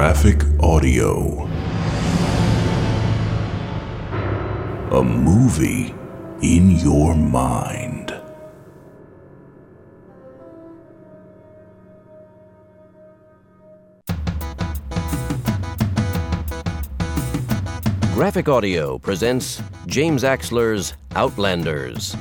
Graphic Audio. A movie in your mind. Graphic Audio presents James Axler's Outlanders.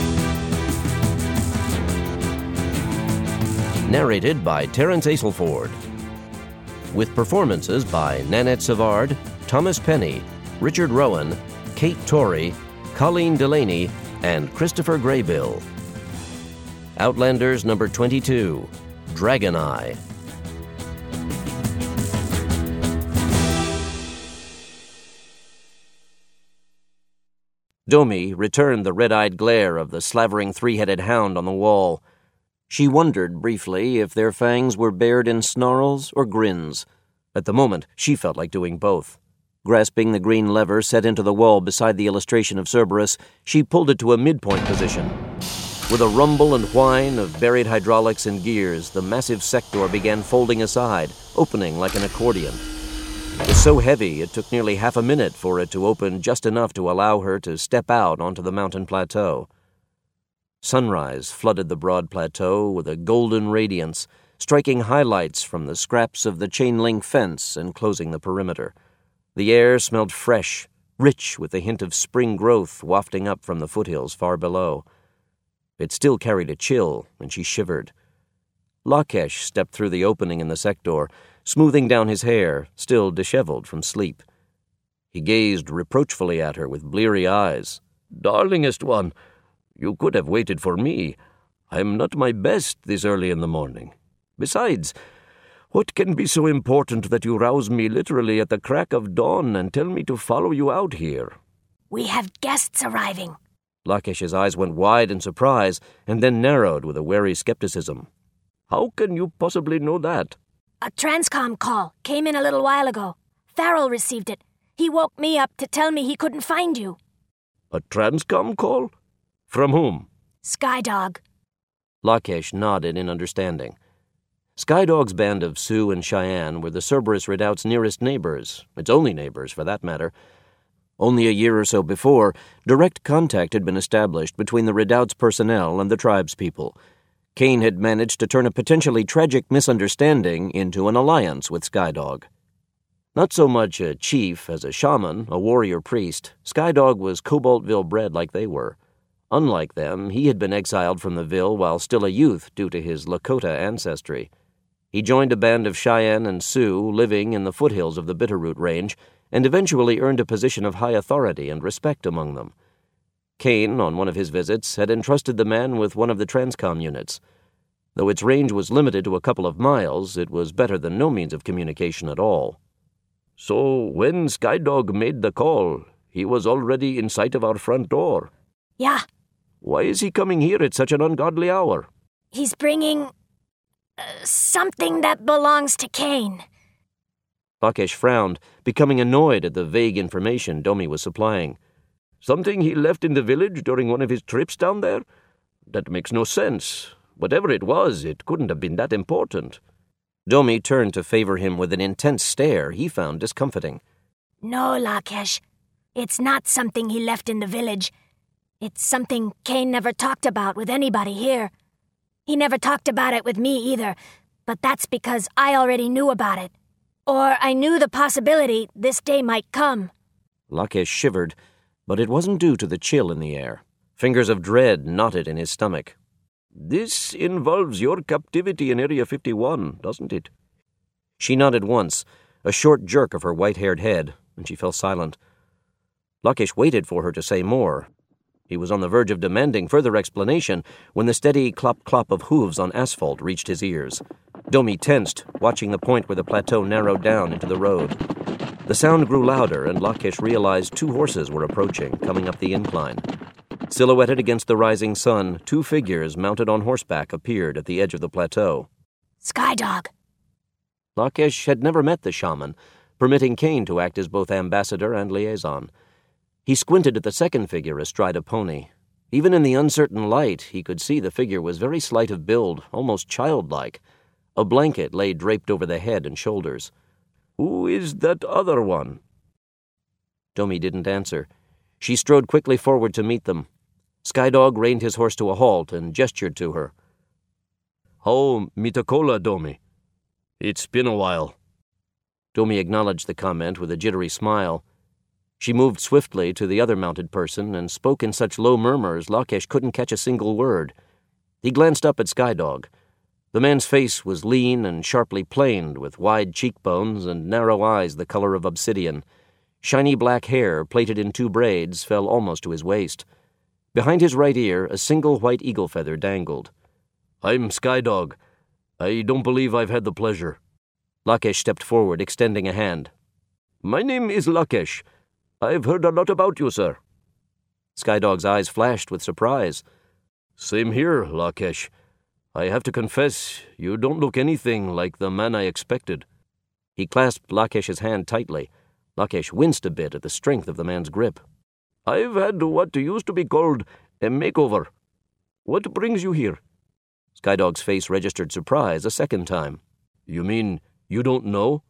Narrated by Terence Aselford. With performances by Nanette Savard, Thomas Penny, Richard Rowan, Kate Torrey, Colleen Delaney, and Christopher Graybill. Outlanders number 22, Dragon Eye. Domi returned the red-eyed glare of the slavering three-headed hound on the wall. She wondered briefly if their fangs were bared in snarls or grins. At the moment, she felt like doing both. Grasping the green lever set into the wall beside the illustration of Cerberus, she pulled it to a midpoint position. With a rumble and whine of buried hydraulics and gears, the massive sector began folding aside, opening like an accordion. It was so heavy it took nearly half a minute for it to open just enough to allow her to step out onto the mountain plateau. Sunrise flooded the broad plateau with a golden radiance, striking highlights from the scraps of the chain-link fence enclosing the perimeter. The air smelled fresh, rich with the hint of spring growth wafting up from the foothills far below. It still carried a chill, and she shivered. Lakesh stepped through the opening in the sector, smoothing down his hair, still disheveled from sleep. He gazed reproachfully at her with bleary eyes. "Darlingest one, you could have waited for me. I'm not my best this early in the morning. Besides, what can be so important that you rouse me literally at the crack of dawn and tell me to follow you out here?" "We have guests arriving." Lakesh's eyes went wide in surprise and then narrowed with a wary skepticism. "How can you possibly know that?" "A Transcom call came in a little while ago. Farrell received it. He woke me up to tell me he couldn't find you." "A Transcom call? From whom?" "Skydog." Lakesh nodded in understanding. Skydog's band of Sioux and Cheyenne were the Cerberus Redoubt's nearest neighbors, its only neighbors for that matter. Only a year or so before, direct contact had been established between the Redoubt's personnel and the tribespeople. Kane had managed to turn a potentially tragic misunderstanding into an alliance with Skydog. Not so much a chief as a shaman, a warrior priest, Skydog was Cobaltville bred like they were. Unlike them, he had been exiled from the Ville while still a youth due to his Lakota ancestry. He joined a band of Cheyenne and Sioux living in the foothills of the Bitterroot Range and eventually earned a position of high authority and respect among them. Kane, on one of his visits, had entrusted the man with one of the Transcom units. Though its range was limited to a couple of miles, it was better than no means of communication at all. "So when Skydog made the call, he was already in sight of our front door?" "Yeah." "Why is he coming here at such an ungodly hour?" "He's bringing something that belongs to Kane." Lakesh frowned, becoming annoyed at the vague information Domi was supplying. "Something he left in the village during one of his trips down there? That makes no sense. Whatever it was, it couldn't have been that important." Domi turned to favor him with an intense stare he found discomfiting. "No, Lakesh. It's not something he left in the village. It's something Kane never talked about with anybody here. He never talked about it with me either, but that's because I already knew about it. Or I knew the possibility this day might come." Lakesh shivered, but it wasn't due to the chill in the air. Fingers of dread knotted in his stomach. "This involves your captivity in Area 51, doesn't it?" She nodded once, a short jerk of her white-haired head, and she fell silent. Lakesh waited for her to say more. He was on the verge of demanding further explanation when the steady clop-clop of hooves on asphalt reached his ears. Domi tensed, watching the point where the plateau narrowed down into the road. The sound grew louder, and Lakesh realized 2 horses were approaching, coming up the incline. Silhouetted against the rising sun, 2 figures mounted on horseback appeared at the edge of the plateau. "Skydog." Lakesh had never met the shaman, permitting Kane to act as both ambassador and liaison. He squinted at the second figure astride a pony. Even in the uncertain light, he could see the figure was very slight of build, almost childlike. A blanket lay draped over the head and shoulders. Who is that other one? Domi didn't answer. She strode quickly forward to meet them. Skydog reined his horse to a halt and gestured to her. How mitakola, Domi? It's been a while. Domi acknowledged the comment with a jittery smile. She moved swiftly to the other mounted person and spoke in such low murmurs Lakesh couldn't catch a single word. He glanced up at Skydog. The man's face was lean and sharply planed, with wide cheekbones and narrow eyes the color of obsidian. Shiny black hair, plaited in 2 braids, fell almost to his waist. Behind his right ear, a single white eagle feather dangled. I'm Skydog. I don't believe I've had the pleasure. Lakesh stepped forward, extending a hand. My name is Lakesh. I've heard a lot about you, sir. Skydog's eyes flashed with surprise. Same here, Lakesh. I have to confess, you don't look anything like the man I expected. He clasped Lakesh's hand tightly. Lakesh winced a bit at the strength of the man's grip. I've had what used to be called a makeover. What brings you here? Skydog's face registered surprise a second time. You mean you don't know?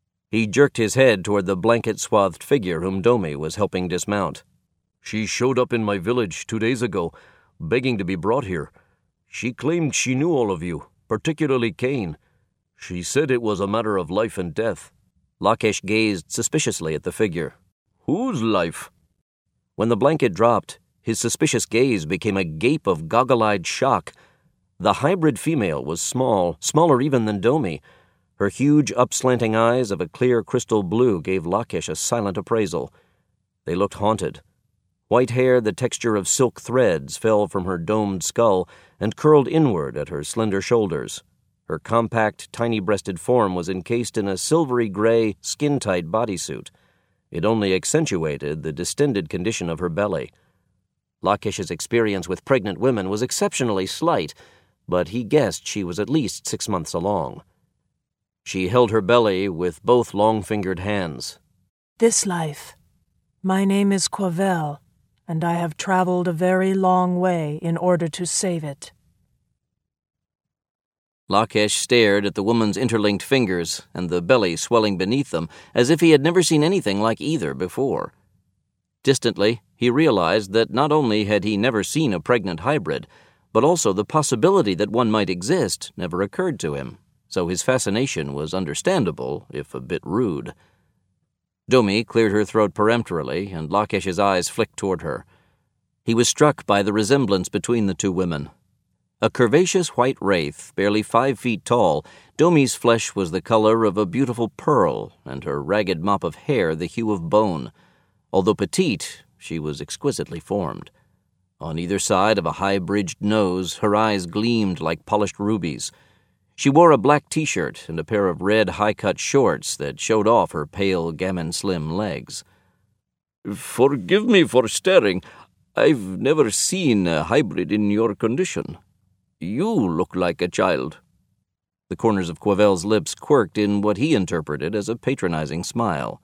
He jerked his head toward the blanket-swathed figure whom Domi was helping dismount. She showed up in my village 2 days ago, begging to be brought here. She claimed she knew all of you, particularly Kane. She said it was a matter of life and death. Lakesh gazed suspiciously at the figure. Whose life? When the blanket dropped, his suspicious gaze became a gape of goggle-eyed shock. The hybrid female was small, smaller even than Domi. Her huge, upslanting eyes of a clear crystal blue gave Lakesh a silent appraisal. They looked haunted. White hair the texture of silk threads fell from her domed skull and curled inward at her slender shoulders. Her compact, tiny-breasted form was encased in a silvery gray, skin-tight bodysuit. It only accentuated the distended condition of her belly. Lakesh's experience with pregnant women was exceptionally slight, but he guessed she was at least 6 months along. She held her belly with both long-fingered hands. This life. My name is Quavel, and I have traveled a very long way in order to save it. Lakesh stared at the woman's interlinked fingers and the belly swelling beneath them as if he had never seen anything like either before. Distantly, he realized that not only had he never seen a pregnant hybrid, but also the possibility that one might exist never occurred to him, so his fascination was understandable, if a bit rude. Domi cleared her throat peremptorily, and Lakesh's eyes flicked toward her. He was struck by the resemblance between the two women. A curvaceous white wraith, barely 5 feet tall, Domi's flesh was the color of a beautiful pearl, and her ragged mop of hair the hue of bone. Although petite, she was exquisitely formed. On either side of a high-bridged nose, her eyes gleamed like polished rubies. She wore a black T-shirt and a pair of red high-cut shorts that showed off her pale, gammon-slim legs. Forgive me for staring. I've never seen a hybrid in your condition. You look like a child. The corners of Quavel's lips quirked in what he interpreted as a patronizing smile.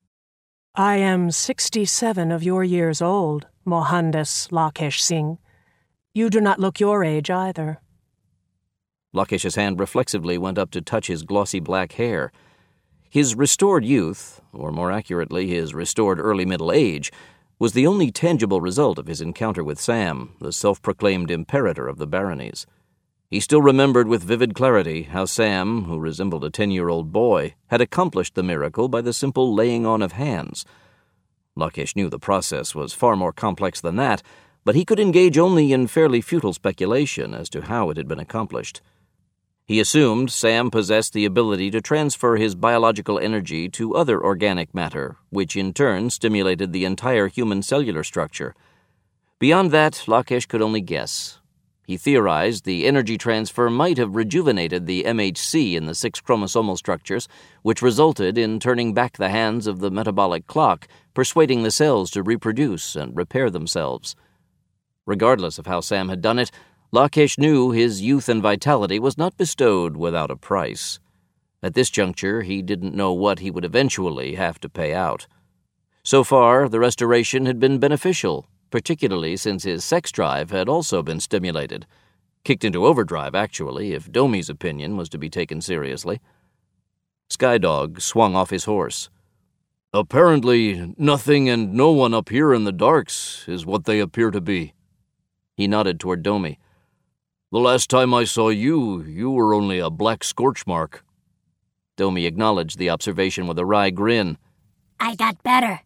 I am 67 of your years old, Mohandas Lakesh Singh. You do not look your age either. Lakesh's hand reflexively went up to touch his glossy black hair. His restored youth, or more accurately his restored early middle age, was the only tangible result of his encounter with Sam, the self-proclaimed imperator of the baronies. He still remembered with vivid clarity how Sam, who resembled a 10-year-old boy, had accomplished the miracle by the simple laying on of hands. Lakesh knew the process was far more complex than that, but he could engage only in fairly futile speculation as to how it had been accomplished. He assumed Sam possessed the ability to transfer his biological energy to other organic matter, which in turn stimulated the entire human cellular structure. Beyond that, Lakesh could only guess. He theorized the energy transfer might have rejuvenated the MHC in the 6 chromosomal structures, which resulted in turning back the hands of the metabolic clock, persuading the cells to reproduce and repair themselves. Regardless of how Sam had done it, Lakesh knew his youth and vitality was not bestowed without a price. At this juncture, he didn't know what he would eventually have to pay out. So far, the restoration had been beneficial, particularly since his sex drive had also been stimulated. Kicked into overdrive, actually, if Domi's opinion was to be taken seriously. Skydog swung off his horse. "Apparently, nothing and no one up here in the darks is what they appear to be." He nodded toward Domi. "The last time I saw you were only a black scorch mark." Domi acknowledged the observation with a wry grin. I got better.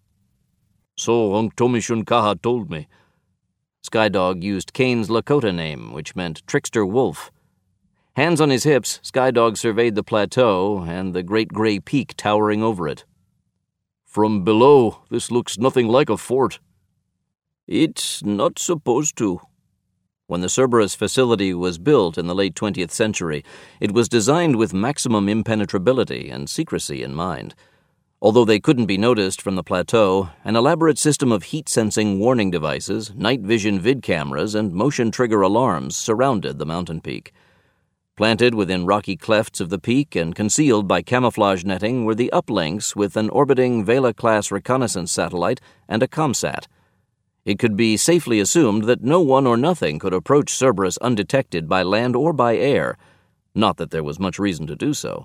"So Unc Tomishun Kaha told me." Skydog used Kane's Lakota name, which meant trickster wolf. Hands on his hips, Skydog surveyed the plateau and the great gray peak towering over it. "From below, this looks nothing like a fort." "It's not supposed to." When the Cerberus facility was built in the late 20th century, it was designed with maximum impenetrability and secrecy in mind. Although they couldn't be noticed from the plateau, an elaborate system of heat-sensing warning devices, night vision vid cameras, and motion trigger alarms surrounded the mountain peak. Planted within rocky clefts of the peak and concealed by camouflage netting were the uplinks with an orbiting Vela-class reconnaissance satellite and a ComSat. It could be safely assumed that no one or nothing could approach Cerberus undetected by land or by air, not that there was much reason to do so.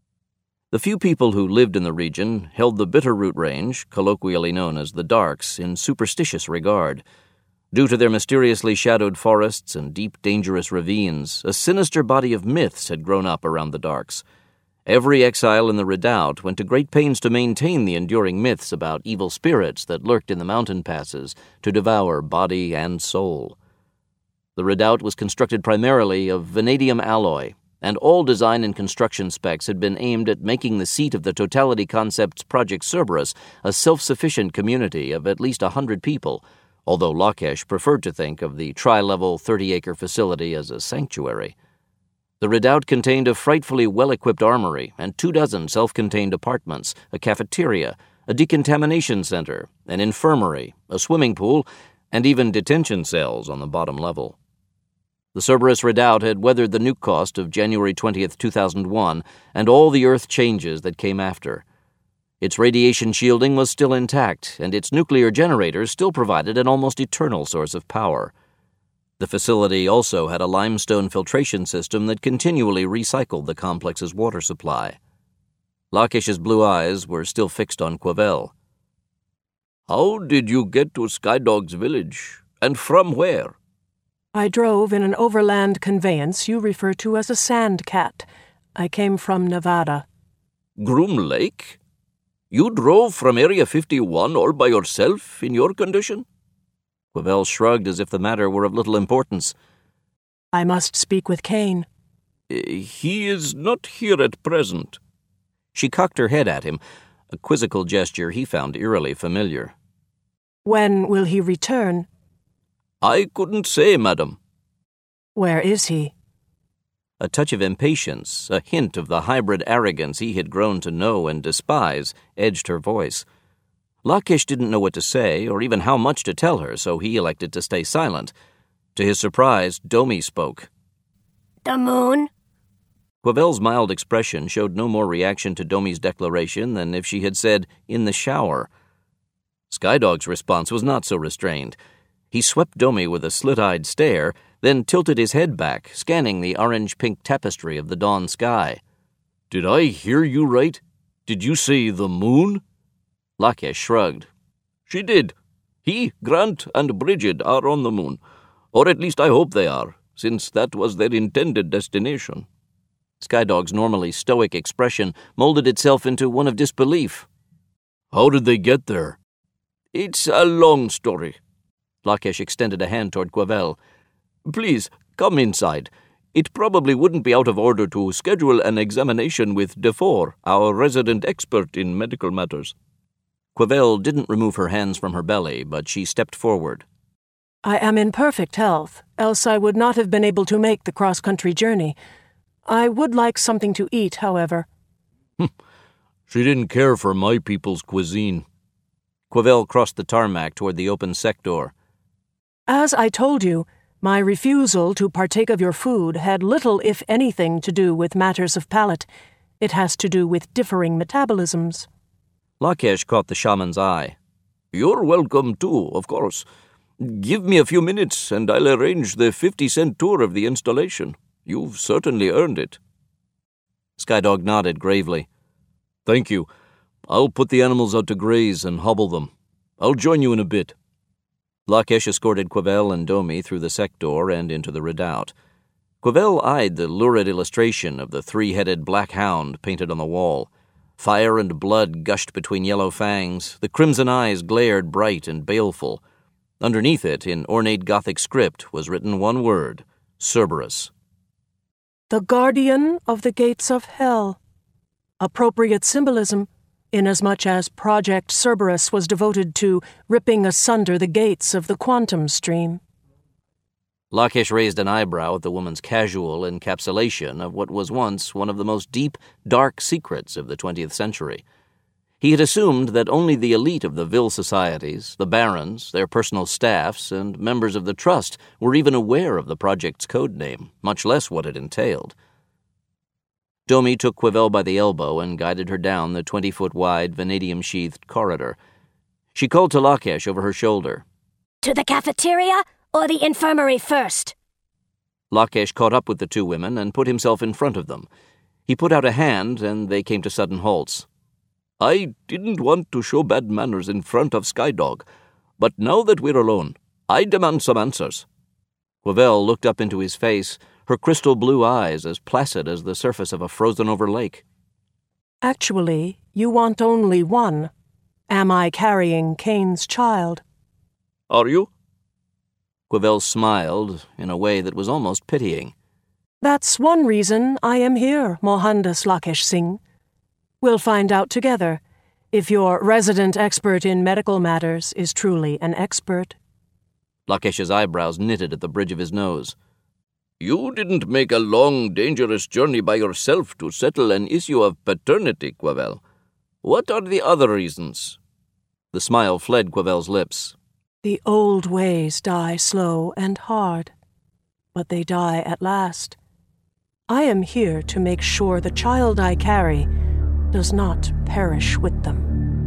The few people who lived in the region held the Bitterroot Range, colloquially known as the Darks, in superstitious regard. Due to their mysteriously shadowed forests and deep, dangerous ravines, a sinister body of myths had grown up around the Darks. Every exile in the redoubt went to great pains to maintain the enduring myths about evil spirits that lurked in the mountain passes to devour body and soul. The redoubt was constructed primarily of vanadium alloy, and all design and construction specs had been aimed at making the seat of the Totality Concepts Project Cerberus a self-sufficient community of at least 100 people, although Lakesh preferred to think of the tri-level 30-acre facility as a sanctuary. The redoubt contained a frightfully well-equipped armory and 24 self-contained apartments, a cafeteria, a decontamination center, an infirmary, a swimming pool, and even detention cells on the bottom level. The Cerberus redoubt had weathered the nuke cost of January 20th, 2001, and all the Earth changes that came after. Its radiation shielding was still intact, and its nuclear generators still provided an almost eternal source of power. The facility also had a limestone filtration system that continually recycled the complex's water supply. Lakesh's blue eyes were still fixed on Quavel. "How did you get to Skydog's village, and from where?" I drove in an overland conveyance you refer to as a sandcat. I came from Nevada. Groom Lake? You drove from Area 51 all by yourself in your condition? Quavel shrugged as if the matter were of little importance. I must speak with Kane. He is not here at present. She cocked her head at him, a quizzical gesture he found eerily familiar. When will he return? I couldn't say, madam. Where is he? A touch of impatience, a hint of the hybrid arrogance he had grown to know and despise, edged her voice. Lakesh didn't know what to say or even how much to tell her, so he elected to stay silent. To his surprise, Domi spoke. The moon? Quavel's mild expression showed no more reaction to Domi's declaration than if she had said, in the shower. Skydog's response was not so restrained. He swept Domi with a slit-eyed stare, then tilted his head back, scanning the orange-pink tapestry of the dawn sky. Did I hear you right? Did you say the moon? Lakesh shrugged. She did. He, Grant, and Bridget are on the moon. Or at least I hope they are, since that was their intended destination. Skydog's normally stoic expression molded itself into one of disbelief. How did they get there? It's a long story. Lakesh extended a hand toward Quavel. Please, come inside. It probably wouldn't be out of order to schedule an examination with DeFore, our resident expert in medical matters. Quavel didn't remove her hands from her belly, but she stepped forward. I am in perfect health, else I would not have been able to make the cross-country journey. I would like something to eat, however. She didn't care for my people's cuisine. Quavel crossed the tarmac toward the open sector. As I told you, my refusal to partake of your food had little, if anything, to do with matters of palate. It has to do with differing metabolisms. Lakesh caught the shaman's eye. You're welcome too, of course. Give me a few minutes and I'll arrange the 50-cent tour of the installation. You've certainly earned it. Skydog nodded gravely. "Thank you. I'll put the animals out to graze and hobble them. I'll join you in a bit." Lakesh escorted Quavel and Domi through the sector and into the redoubt. Quavel eyed the lurid illustration of the three-headed black hound painted on the wall. Fire and blood gushed between yellow fangs. The crimson eyes glared bright and baleful. Underneath it, in ornate Gothic script, was written one word: Cerberus. The guardian of the gates of hell. Appropriate symbolism, inasmuch as Project Cerberus was devoted to ripping asunder the gates of the quantum stream. Lakesh raised an eyebrow at the woman's casual encapsulation of what was once one of the most deep, dark secrets of the 20th century. He had assumed that only the elite of the Vil societies, the barons, their personal staffs, and members of the trust were even aware of the project's code name, much less what it entailed. Domi took Quavel by the elbow and guided her down the 20-foot-wide vanadium-sheathed corridor. She called to Lakesh over her shoulder. To the cafeteria or the infirmary first? Lakesh caught up with the two women and put himself in front of them. He put out a hand, and they came to sudden halts. "I didn't want to show bad manners in front of Skydog, but now that we're alone, I demand some answers." Quavel looked up into his face, her crystal blue eyes as placid as the surface of a frozen-over lake. Actually, you want only one. Am I carrying Cain's child? "Are you?" Quavel smiled in a way that was almost pitying. That's one reason I am here, Mohandas Lakesh Singh. We'll find out together if your resident expert in medical matters is truly an expert. Lakesh's eyebrows knitted at the bridge of his nose. "You didn't make a long, dangerous journey by yourself to settle an issue of paternity, Quavel. What are the other reasons?" The smile fled Quavel's lips. The old ways die slow and hard, but they die at last. I am here to make sure the child I carry does not perish with them.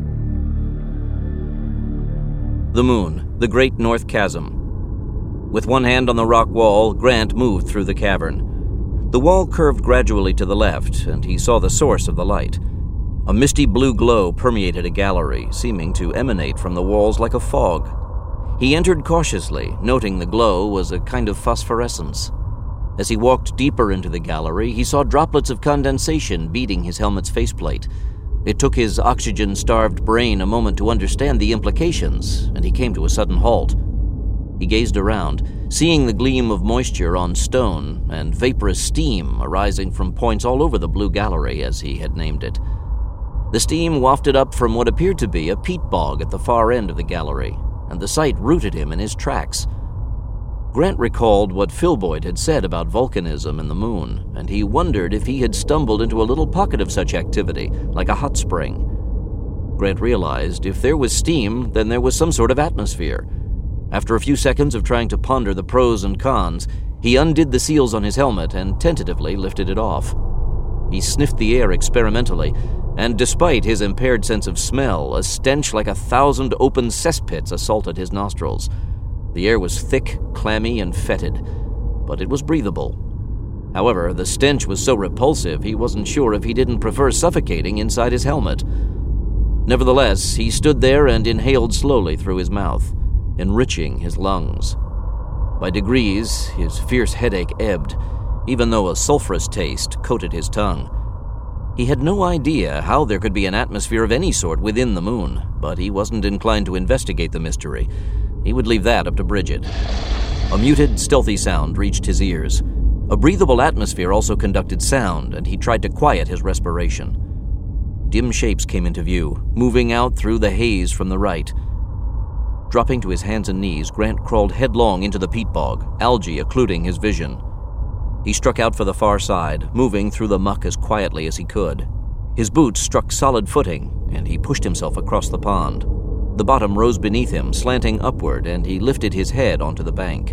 The moon, the great North Chasm. With one hand on the rock wall, Grant moved through the cavern. The wall curved gradually to the left, and he saw the source of the light. A misty blue glow permeated a gallery, seeming to emanate from the walls like a fog. He entered cautiously, noting the glow was a kind of phosphorescence. As he walked deeper into the gallery, he saw droplets of condensation beading his helmet's faceplate. It took his oxygen-starved brain a moment to understand the implications, and he came to a sudden halt. He gazed around, seeing the gleam of moisture on stone and vaporous steam arising from points all over the blue gallery, as he had named it. The steam wafted up from what appeared to be a peat bog at the far end of the gallery, and the sight rooted him in his tracks. Grant recalled what Phil Boyd had said about volcanism and the moon, and he wondered if he had stumbled into a little pocket of such activity, like a hot spring. Grant realized if there was steam, then there was some sort of atmosphere. After a few seconds of trying to ponder the pros and cons, he undid the seals on his helmet and tentatively lifted it off. He sniffed the air experimentally, and despite his impaired sense of smell, a stench like 1,000 open cesspits assaulted his nostrils. The air was thick, clammy, and fetid, but it was breathable. However, the stench was so repulsive he wasn't sure if he didn't prefer suffocating inside his helmet. Nevertheless, he stood there and inhaled slowly through his mouth, enriching his lungs. By degrees, his fierce headache ebbed, even though a sulphurous taste coated his tongue. He had no idea how there could be an atmosphere of any sort within the moon, but he wasn't inclined to investigate the mystery. He would leave that up to Bridget. A muted, stealthy sound reached his ears. A breathable atmosphere also conducted sound, and he tried to quiet his respiration. Dim shapes came into view, moving out through the haze from the right. Dropping to his hands and knees, Grant crawled headlong into the peat bog, algae occluding his vision. He struck out for the far side, moving through the muck as quietly as he could. His boots struck solid footing, and he pushed himself across the pond. The bottom rose beneath him, slanting upward, and he lifted his head onto the bank.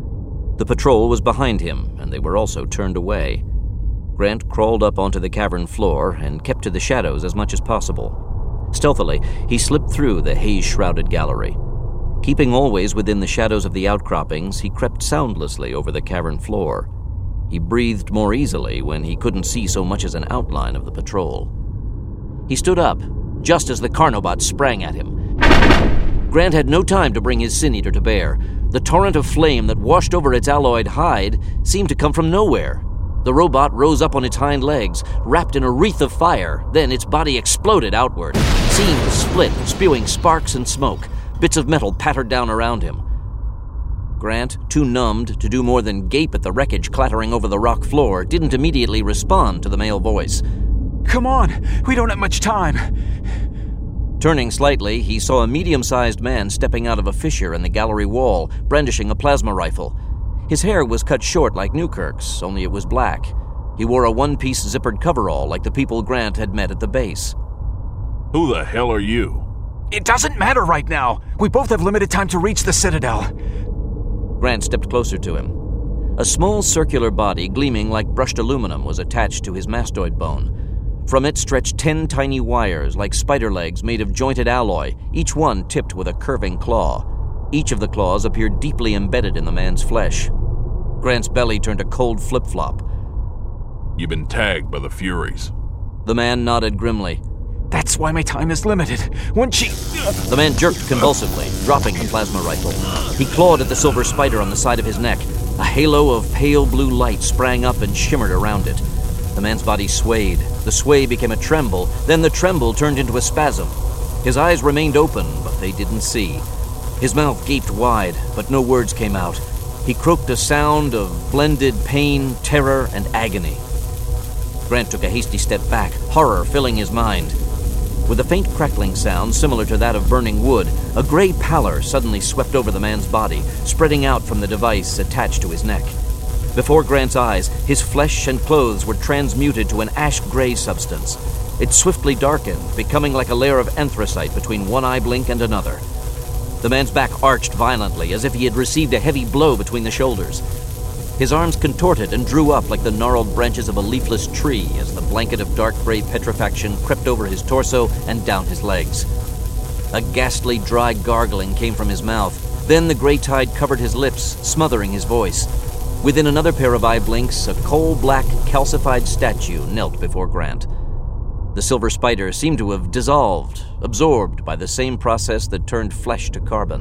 The patrol was behind him, and they were also turned away. Grant crawled up onto the cavern floor and kept to the shadows as much as possible. Stealthily, he slipped through the haze-shrouded gallery. Keeping always within the shadows of the outcroppings, he crept soundlessly over the cavern floor. He breathed more easily when he couldn't see so much as an outline of the patrol. He stood up, just as the Carnobot sprang at him. Grant had no time to bring his Sin Eater to bear. The torrent of flame that washed over its alloyed hide seemed to come from nowhere. The robot rose up on its hind legs, wrapped in a wreath of fire. Then its body exploded outward, seemed to split, spewing sparks and smoke. Bits of metal pattered down around him. Grant, too numbed to do more than gape at the wreckage clattering over the rock floor, didn't immediately respond to the male voice. Come on, we don't have much time. Turning slightly, he saw a medium-sized man stepping out of a fissure in the gallery wall, brandishing a plasma rifle. His hair was cut short like Newkirk's, only it was black. He wore a one-piece zippered coverall like the people Grant had met at the base. Who the hell are you? It doesn't matter right now. We both have limited time to reach the Citadel. Grant stepped closer to him. A small circular body gleaming like brushed aluminum was attached to his mastoid bone. From it stretched 10 tiny wires like spider legs made of jointed alloy, each one tipped with a curving claw. Each of the claws appeared deeply embedded in the man's flesh. Grant's belly turned a cold flip-flop. You've been tagged by the Furies. The man nodded grimly. That's why my time is limited. Once she... The man jerked convulsively, dropping the plasma rifle. He clawed at the silver spider on the side of his neck. A halo of pale blue light sprang up and shimmered around it. The man's body swayed. The sway became a tremble, then the tremble turned into a spasm. His eyes remained open, but they didn't see. His mouth gaped wide, but no words came out. He croaked a sound of blended pain, terror, and agony. Grant took a hasty step back, horror filling his mind. With a faint crackling sound similar to that of burning wood, a gray pallor suddenly swept over the man's body, spreading out from the device attached to his neck. Before Grant's eyes, his flesh and clothes were transmuted to an ash-gray substance. It swiftly darkened, becoming like a layer of anthracite between one eye blink and another. The man's back arched violently, as if he had received a heavy blow between the shoulders. His arms contorted and drew up like the gnarled branches of a leafless tree as the blanket of dark gray petrifaction crept over his torso and down his legs. A ghastly, dry gargling came from his mouth. Then the gray tide covered his lips, smothering his voice. Within another pair of eye blinks, a coal-black, calcified statue knelt before Grant. The silver spider seemed to have dissolved, absorbed by the same process that turned flesh to carbon.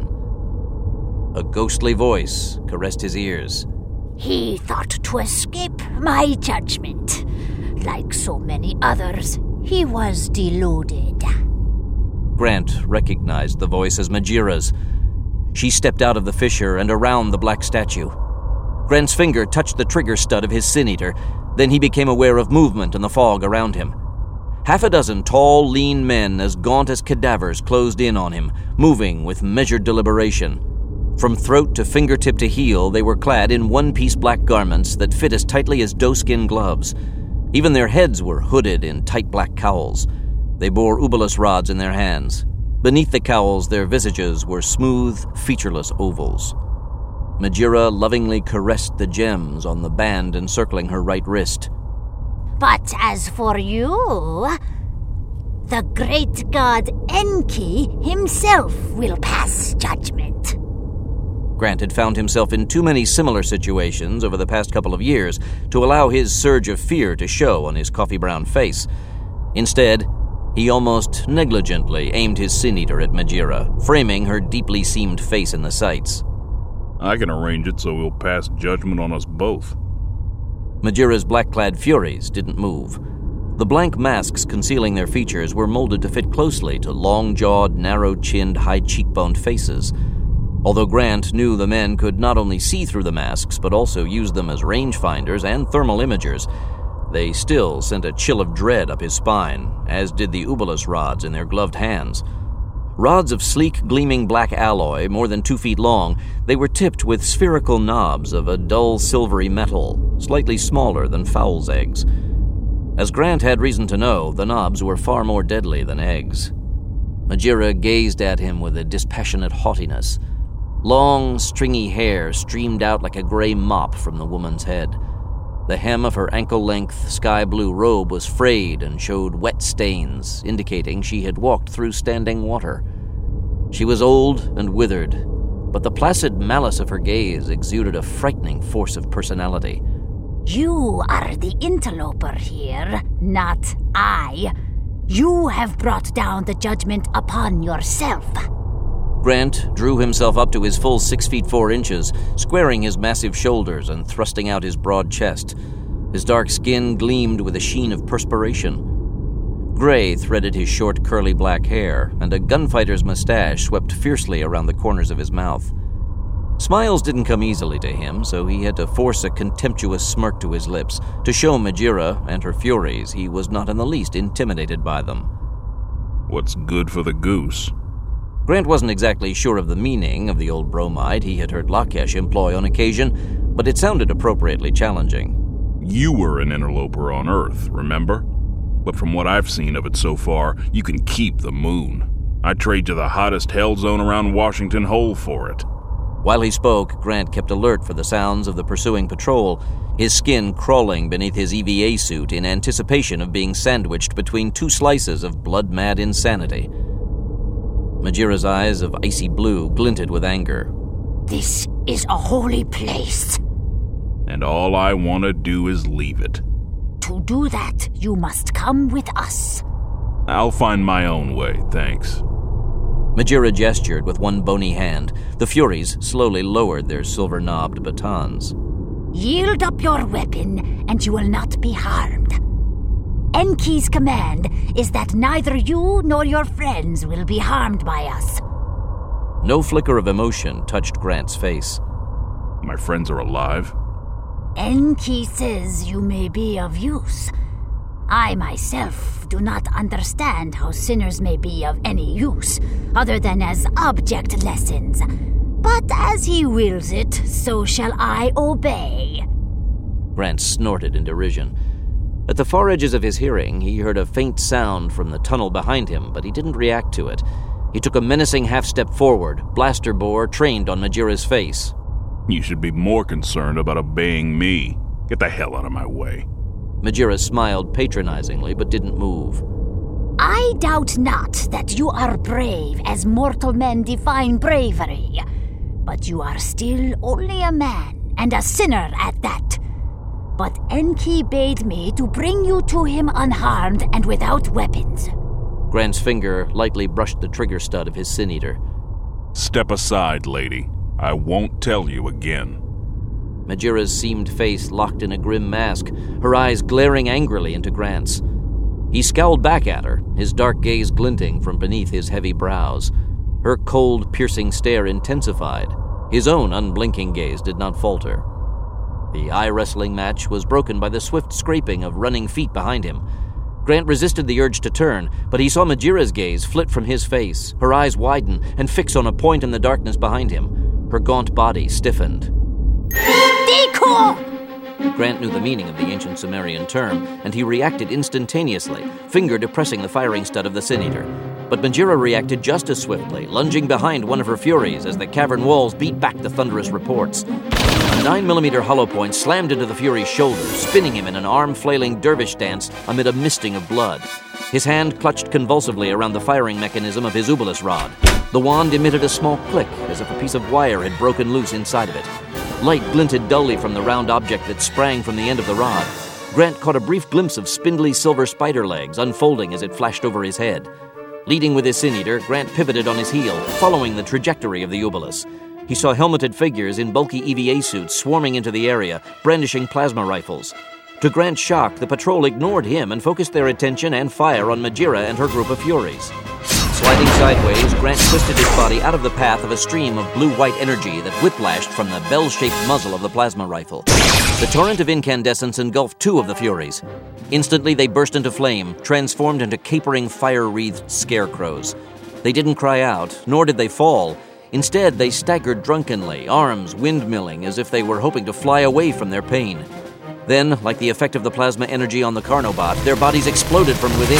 A ghostly voice caressed his ears. He thought to escape my judgment. Like so many others, he was deluded. Grant recognized the voice as Majira's. She stepped out of the fissure and around the black statue. Grant's finger touched the trigger stud of his Sin Eater. Then he became aware of movement in the fog around him. Half a dozen tall, lean men as gaunt as cadavers closed in on him, moving with measured deliberation. From throat to fingertip to heel, they were clad in one-piece black garments that fit as tightly as doeskin gloves. Even their heads were hooded in tight black cowls. They bore Ubulus rods in their hands. Beneath the cowls, their visages were smooth, featureless ovals. Majira lovingly caressed the gems on the band encircling her right wrist. But as for you, the great god Enki himself will pass judgment. Grant had found himself in too many similar situations over the past couple of years to allow his surge of fear to show on his coffee-brown face. Instead, he almost negligently aimed his Sin Eater at Majira, framing her deeply seamed face in the sights. I can arrange it so he'll pass judgment on us both. Majira's black-clad Furies didn't move. The blank masks concealing their features were molded to fit closely to long-jawed, narrow-chinned, high-cheekboned faces. Although Grant knew the men could not only see through the masks, but also use them as rangefinders and thermal imagers, they still sent a chill of dread up his spine, as did the Ubulus rods in their gloved hands. Rods of sleek, gleaming black alloy, more than 2 feet long, they were tipped with spherical knobs of a dull silvery metal, slightly smaller than fowl's eggs. As Grant had reason to know, the knobs were far more deadly than eggs. Majira gazed at him with a dispassionate haughtiness. Long, stringy hair streamed out like a gray mop from the woman's head. The hem of her ankle-length sky-blue robe was frayed and showed wet stains, indicating she had walked through standing water. She was old and withered, but the placid malice of her gaze exuded a frightening force of personality. You are the interloper here, not I. You have brought down the judgment upon yourself. Grant drew himself up to his full 6 feet 4 inches, squaring his massive shoulders and thrusting out his broad chest. His dark skin gleamed with a sheen of perspiration. Gray threaded his short, curly black hair, and a gunfighter's mustache swept fiercely around the corners of his mouth. Smiles didn't come easily to him, so he had to force a contemptuous smirk to his lips to show Majira and her Furies he was not in the least intimidated by them. What's good for the goose? Grant wasn't exactly sure of the meaning of the old bromide he had heard Lakesh employ on occasion, but it sounded appropriately challenging. You were an interloper on Earth, remember? But from what I've seen of it so far, you can keep the moon. I'd trade you the hottest hell zone around Washington Hole for it. While he spoke, Grant kept alert for the sounds of the pursuing patrol, his skin crawling beneath his EVA suit in anticipation of being sandwiched between 2 slices of blood-mad insanity. Majira's eyes of icy blue glinted with anger. This is a holy place. And all I want to do is leave it. To do that, you must come with us. I'll find my own way, thanks. Majira gestured with one bony hand. The Furies slowly lowered their silver-knobbed batons. Yield up your weapon, and you will not be harmed. Enki's command is that neither you nor your friends will be harmed by us. No flicker of emotion touched Grant's face. My friends are alive? Enki says you may be of use. I myself do not understand how sinners may be of any use, other than as object lessons. But as he wills it, so shall I obey. Grant snorted in derision. At the far edges of his hearing, he heard a faint sound from the tunnel behind him, but he didn't react to it. He took a menacing half-step forward, blaster bore trained on Majira's face. You should be more concerned about obeying me. Get the hell out of my way. Majira smiled patronizingly, but didn't move. I doubt not that you are brave as mortal men define bravery. But you are still only a man, and a sinner at that. But Enki bade me to bring you to him unharmed and without weapons. Grant's finger lightly brushed the trigger stud of his Sin-Eater. Step aside, lady. I won't tell you again. Majira's seamed face locked in a grim mask, her eyes glaring angrily into Grant's. He scowled back at her, his dark gaze glinting from beneath his heavy brows. Her cold, piercing stare intensified. His own unblinking gaze did not falter. The eye-wrestling match was broken by the swift scraping of running feet behind him. Grant resisted the urge to turn, but he saw Majira's gaze flit from his face, her eyes widen and fix on a point in the darkness behind him. Her gaunt body stiffened. Deku! Grant knew the meaning of the ancient Sumerian term, and he reacted instantaneously, finger depressing the firing stud of the Sin-Eater. But Majira reacted just as swiftly, lunging behind one of her Furies as the cavern walls beat back the thunderous reports. A 9mm hollow point slammed into the Fury's shoulder, spinning him in an arm-flailing dervish dance amid a misting of blood. His hand clutched convulsively around the firing mechanism of his Ubilis rod. The wand emitted a small click, as if a piece of wire had broken loose inside of it. Light glinted dully from the round object that sprang from the end of the rod. Grant caught a brief glimpse of spindly silver spider legs unfolding as it flashed over his head. Leading with his Sin-Eater, Grant pivoted on his heel, following the trajectory of the Ubilis. He saw helmeted figures in bulky EVA suits swarming into the area, brandishing plasma rifles. To Grant's shock, the patrol ignored him and focused their attention and fire on Majira and her group of Furies. Sliding sideways, Grant twisted his body out of the path of a stream of blue-white energy that whiplashed from the bell-shaped muzzle of the plasma rifle. The torrent of incandescence engulfed 2 of the Furies. Instantly, they burst into flame, transformed into capering fire-wreathed scarecrows. They didn't cry out, nor did they fall. Instead, they staggered drunkenly, arms windmilling as if they were hoping to fly away from their pain. Then, like the effect of the plasma energy on the Carnobot, their bodies exploded from within.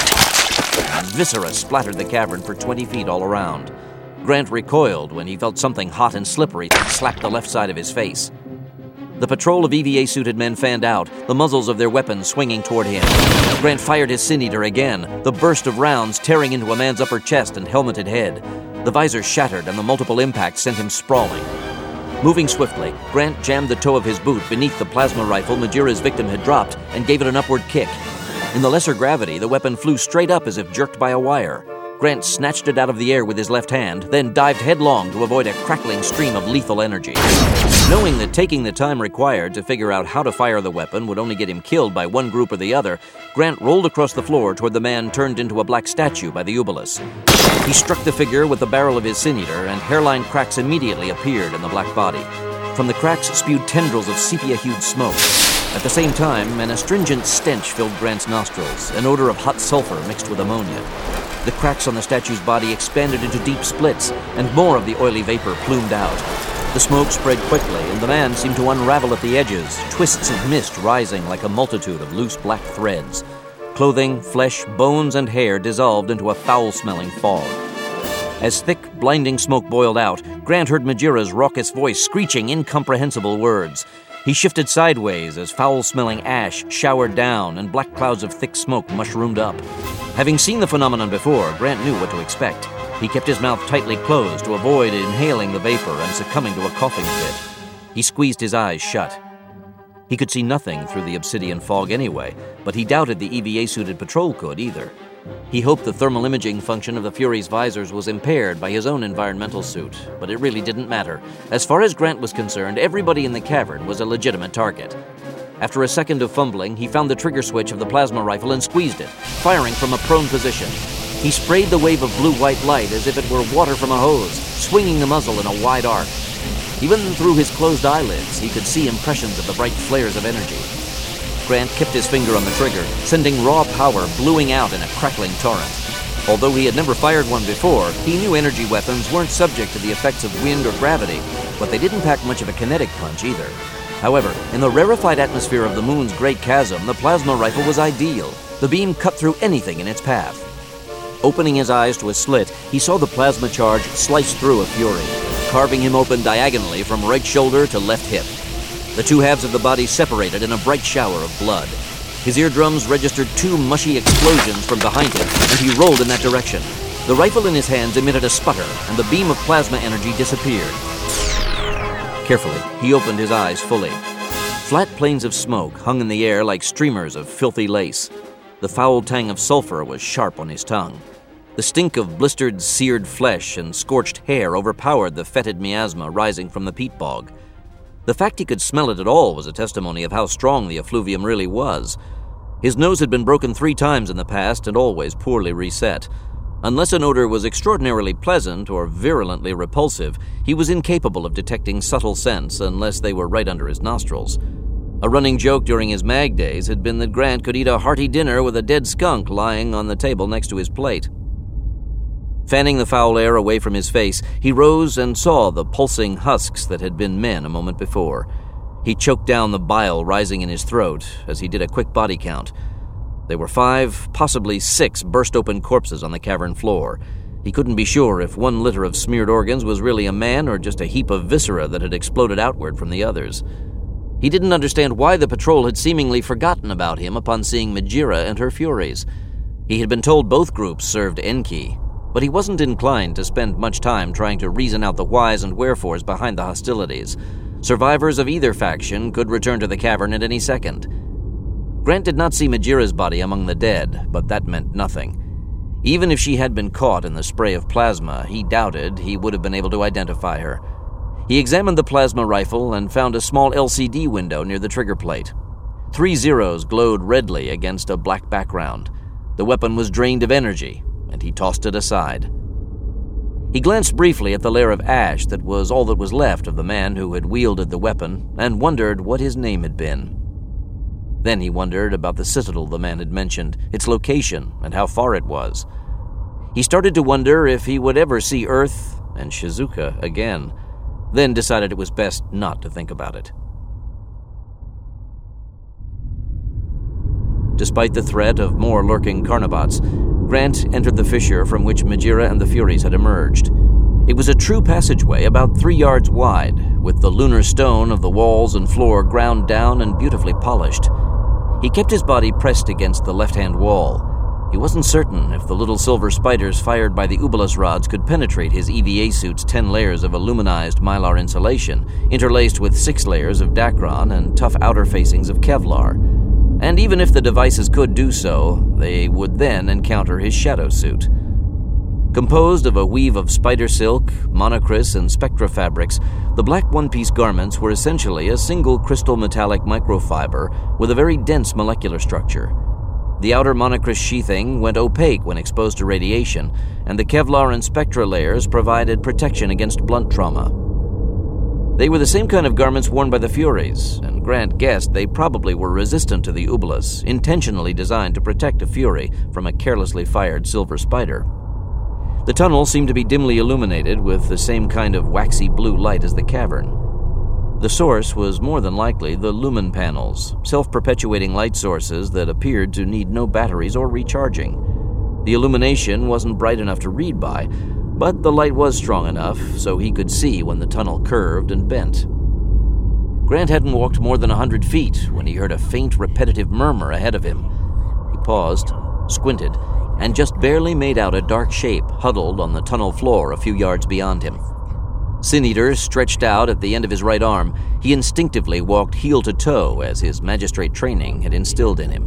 Viscera splattered the cavern for 20 feet all around. Grant recoiled when he felt something hot and slippery that slapped the left side of his face. The patrol of EVA-suited men fanned out, the muzzles of their weapons swinging toward him. Grant fired his Sin-Eater again, the burst of rounds tearing into a man's upper chest and helmeted head. The visor shattered and the multiple impacts sent him sprawling. Moving swiftly, Grant jammed the toe of his boot beneath the plasma rifle Majira's victim had dropped and gave it an upward kick. In the lesser gravity, the weapon flew straight up as if jerked by a wire. Grant snatched it out of the air with his left hand, then dived headlong to avoid a crackling stream of lethal energy. Knowing that taking the time required to figure out how to fire the weapon would only get him killed by one group or the other, Grant rolled across the floor toward the man turned into a black statue by the Ubulus. He struck the figure with the barrel of his sin-eater, and hairline cracks immediately appeared in the black body. From the cracks spewed tendrils of sepia-hued smoke. At the same time, an astringent stench filled Grant's nostrils, an odor of hot sulfur mixed with ammonia. The cracks on the statue's body expanded into deep splits, and more of the oily vapor plumed out. The smoke spread quickly, and the man seemed to unravel at the edges, twists of mist rising like a multitude of loose black threads. Clothing, flesh, bones, and hair dissolved into a foul-smelling fog. As thick, blinding smoke boiled out, Grant heard Majira's raucous voice screeching incomprehensible words. He shifted sideways as foul-smelling ash showered down and black clouds of thick smoke mushroomed up. Having seen the phenomenon before, Grant knew what to expect. He kept his mouth tightly closed to avoid inhaling the vapor and succumbing to a coughing fit. He squeezed his eyes shut. He could see nothing through the obsidian fog anyway, but he doubted the EVA-suited patrol could either. He hoped the thermal imaging function of the Fury's visors was impaired by his own environmental suit, but it really didn't matter. As far as Grant was concerned, everybody in the cavern was a legitimate target. After a second of fumbling, he found the trigger switch of the plasma rifle and squeezed it, firing from a prone position. He sprayed the wave of blue-white light as if it were water from a hose, swinging the muzzle in a wide arc. Even through his closed eyelids, he could see impressions of the bright flares of energy. Grant kept his finger on the trigger, sending raw power bluing out in a crackling torrent. Although he had never fired one before, he knew energy weapons weren't subject to the effects of wind or gravity, but they didn't pack much of a kinetic punch either. However, in the rarefied atmosphere of the moon's great chasm, the plasma rifle was ideal. The beam cut through anything in its path. Opening his eyes to a slit, he saw the plasma charge slice through a Fury, carving him open diagonally from right shoulder to left hip. The two halves of the body separated in a bright shower of blood. His eardrums registered two mushy explosions from behind him, and he rolled in that direction. The rifle in his hands emitted a sputter, and the beam of plasma energy disappeared. Carefully, he opened his eyes fully. Flat planes of smoke hung in the air like streamers of filthy lace. The foul tang of sulfur was sharp on his tongue. The stink of blistered, seared flesh and scorched hair overpowered the fetid miasma rising from the peat bog. The fact he could smell it at all was a testimony of how strong the effluvium really was. His nose had been broken 3 times in the past and always poorly reset. Unless an odor was extraordinarily pleasant or virulently repulsive, he was incapable of detecting subtle scents unless they were right under his nostrils. A running joke during his mag days had been that Grant could eat a hearty dinner with a dead skunk lying on the table next to his plate. Fanning the foul air away from his face, he rose and saw the pulsing husks that had been men a moment before. He choked down the bile rising in his throat as he did a quick body count. There were 5, possibly 6 burst-open corpses on the cavern floor. He couldn't be sure if one litter of smeared organs was really a man or just a heap of viscera that had exploded outward from the others. He didn't understand why the patrol had seemingly forgotten about him upon seeing Majira and her Furies. He had been told both groups served Enki, but he wasn't inclined to spend much time trying to reason out the whys and wherefores behind the hostilities. Survivors of either faction could return to the cavern at any second. Grant did not see Majira's body among the dead, but that meant nothing. Even if she had been caught in the spray of plasma, he doubted he would have been able to identify her. He examined the plasma rifle and found a small LCD window near the trigger plate. 3 zeros glowed redly against a black background. The weapon was drained of energy, and he tossed it aside. He glanced briefly at the layer of ash that was all that was left of the man who had wielded the weapon, and wondered what his name had been. Then he wondered about the citadel the man had mentioned, its location, and how far it was. He started to wonder if he would ever see Earth and Shizuka again, then decided it was best not to think about it. Despite the threat of more lurking Carnivats, Grant entered the fissure from which Majira and the Furies had emerged. It was a true passageway about 3 yards wide, with the lunar stone of the walls and floor ground down and beautifully polished. He kept his body pressed against the left-hand wall. He wasn't certain if the little silver spiders fired by the Ubulus rods could penetrate his EVA suit's 10 layers of aluminized mylar insulation, interlaced with 6 layers of Dacron and tough outer facings of Kevlar. And even if the devices could do so, they would then encounter his shadow suit. Composed of a weave of spider silk, monocris, and spectra fabrics, the black one-piece garments were essentially a single crystal metallic microfiber with a very dense molecular structure. The outer monocris sheathing went opaque when exposed to radiation, and the Kevlar and spectra layers provided protection against blunt trauma. They were the same kind of garments worn by the Furies, and Grant guessed they probably were resistant to the Ubulus, intentionally designed to protect a Fury from a carelessly fired silver spider. The tunnel seemed to be dimly illuminated with the same kind of waxy blue light as the cavern. The source was more than likely the lumen panels, self-perpetuating light sources that appeared to need no batteries or recharging. The illumination wasn't bright enough to read by, but the light was strong enough so he could see when the tunnel curved and bent. Grant hadn't walked more than 100 feet when he heard a faint, repetitive murmur ahead of him. He paused, squinted, and just barely made out a dark shape huddled on the tunnel floor a few yards beyond him. Sin Eater stretched out at the end of his right arm. He instinctively walked heel to toe as his magistrate training had instilled in him.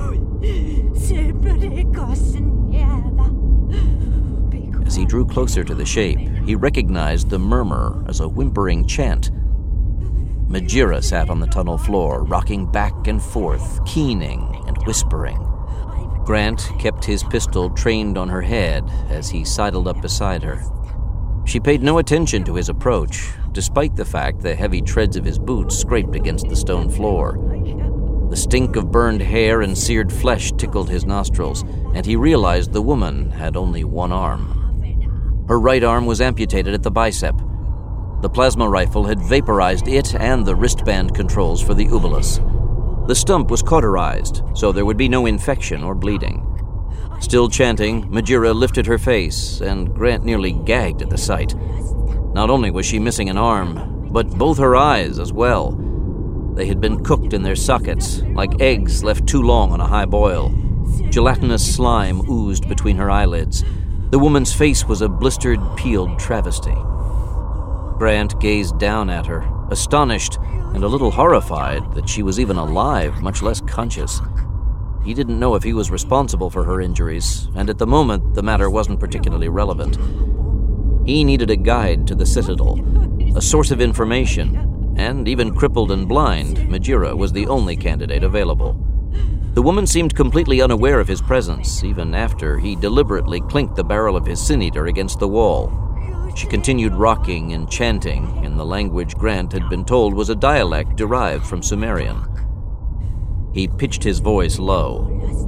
As he drew closer to the shape, he recognized the murmur as a whimpering chant. Majira sat on the tunnel floor, rocking back and forth, keening and whispering. Grant kept his pistol trained on her head as he sidled up beside her. She paid no attention to his approach, despite the fact the heavy treads of his boots scraped against the stone floor. The stink of burned hair and seared flesh tickled his nostrils, and he realized the woman had only one arm. Her right arm was amputated at the bicep. The plasma rifle had vaporized it and the wristband controls for the Ubulus. The stump was cauterized, so there would be no infection or bleeding. Still chanting, Majira lifted her face, and Grant nearly gagged at the sight. Not only was she missing an arm, but both her eyes as well. They had been cooked in their sockets, like eggs left too long on a high boil. Gelatinous slime oozed between her eyelids. The woman's face was a blistered, peeled travesty. Grant gazed down at her, astonished and a little horrified that she was even alive, much less conscious. He didn't know if he was responsible for her injuries, and at the moment the matter wasn't particularly relevant. He needed a guide to the Citadel, a source of information, and even crippled and blind, Majira was the only candidate available. The woman seemed completely unaware of his presence, even after he deliberately clinked the barrel of his Sin Eater against the wall. She continued rocking and chanting in the language Grant had been told was a dialect derived from Sumerian. He pitched his voice low.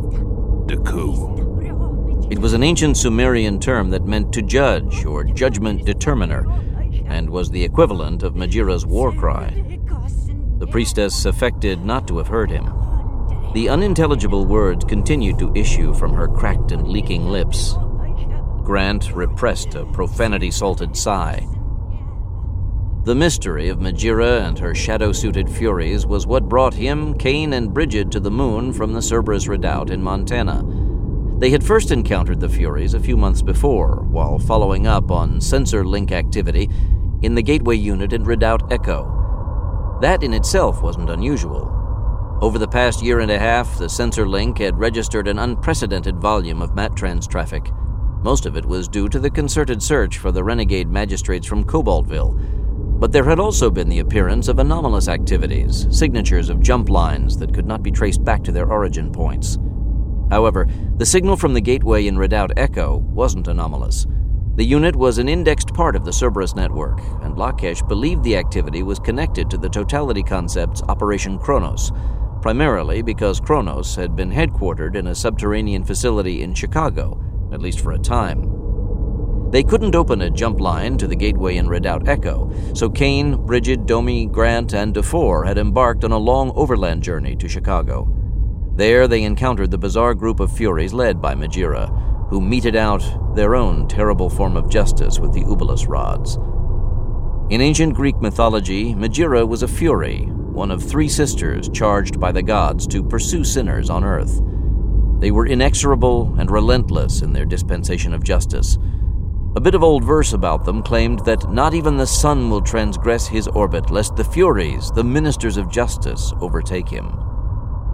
Daku. It was an ancient Sumerian term that meant to judge or judgment determiner, and was the equivalent of Majira's war cry. The priestess affected not to have heard him. The unintelligible words continued to issue from her cracked and leaking lips. Grant repressed a profanity-salted sigh. The mystery of Majira and her shadow-suited Furies was what brought him, Kane, and Bridget to the moon from the Cerberus Redoubt in Montana. They had first encountered the Furies a few months before, while following up on sensor link activity in the Gateway unit in Redoubt Echo. That in itself wasn't unusual. Over the past year and a half, the sensor link had registered an unprecedented volume of Mattrans traffic. Most of it was due to the concerted search for the renegade magistrates from Cobaltville. But there had also been the appearance of anomalous activities, signatures of jump lines that could not be traced back to their origin points. However, the signal from the gateway in Redoubt Echo wasn't anomalous. The unit was an indexed part of the Cerberus network, and Lakesh believed the activity was connected to the Totality Concept's Operation Kronos, primarily because Kronos had been headquartered in a subterranean facility in Chicago, at least for a time. They couldn't open a jump line to the gateway in Redoubt Echo, so Kane, Bridget, Domi, Grant, and DeFore had embarked on a long overland journey to Chicago. There they encountered the bizarre group of Furies led by Majira, who meted out their own terrible form of justice with the Ubulus rods. In ancient Greek mythology, Majira was a Fury, one of 3 sisters charged by the gods to pursue sinners on Earth. They were inexorable and relentless in their dispensation of justice. A bit of old verse about them claimed that not even the sun will transgress his orbit, lest the Furies, the ministers of justice, overtake him.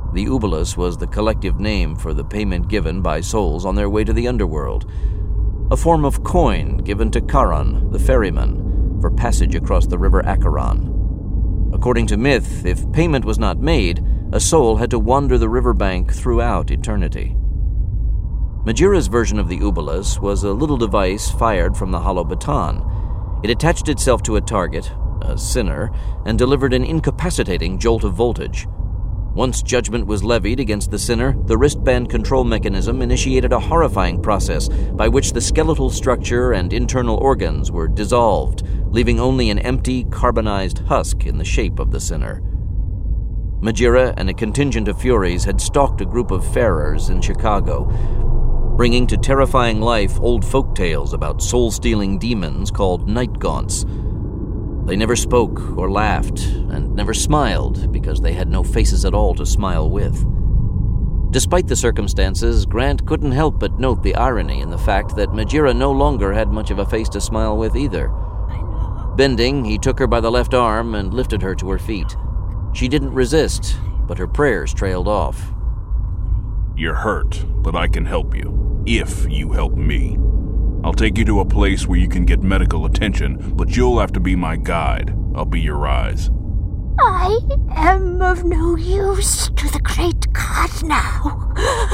The Obolus was the collective name for the payment given by souls on their way to the underworld, a form of coin given to Charon, the ferryman, for passage across the river Acheron. According to myth, if payment was not made, a soul had to wander the riverbank throughout eternity. Majira's version of the Obolus was a little device fired from the hollow baton. It attached itself to a target, a sinner, and delivered an incapacitating jolt of voltage. Once judgment was levied against the sinner, the wristband control mechanism initiated a horrifying process by which the skeletal structure and internal organs were dissolved, leaving only an empty, carbonized husk in the shape of the sinner. Majira and a contingent of Furies had stalked a group of farers in Chicago, bringing to terrifying life old folk tales about soul-stealing demons called night gaunts. They never spoke or laughed, and never smiled because they had no faces at all to smile with. Despite the circumstances, Grant couldn't help but note the irony in the fact that Majira no longer had much of a face to smile with either. Bending, he took her by the left arm and lifted her to her feet. She didn't resist, but her prayers trailed off. You're hurt, but I can help you, if you help me. I'll take you to a place where you can get medical attention, but you'll have to be my guide. I'll be your eyes. I am of no use to the great god now.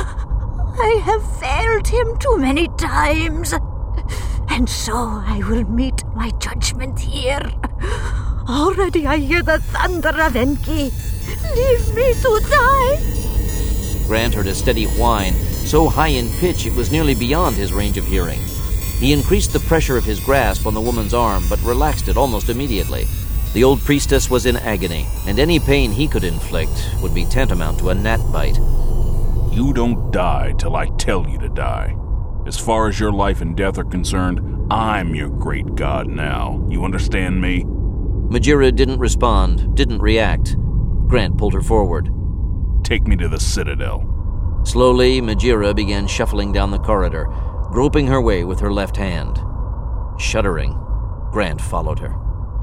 I have failed him too many times, and so I will meet my judgment here. Already I hear the thunder of Enki. Leave me to die. Grant heard a steady whine, so high in pitch it was nearly beyond his range of hearing. He increased the pressure of his grasp on the woman's arm, but relaxed it almost immediately. The old priestess was in agony, and any pain he could inflict would be tantamount to a gnat bite. You don't die till I tell you to die. As far as your life and death are concerned, I'm your great god now. You understand me? Majira didn't respond, didn't react. Grant pulled her forward. Take me to the Citadel. Slowly, Majira began shuffling down the corridor, groping her way with her left hand. Shuddering, Grant followed her.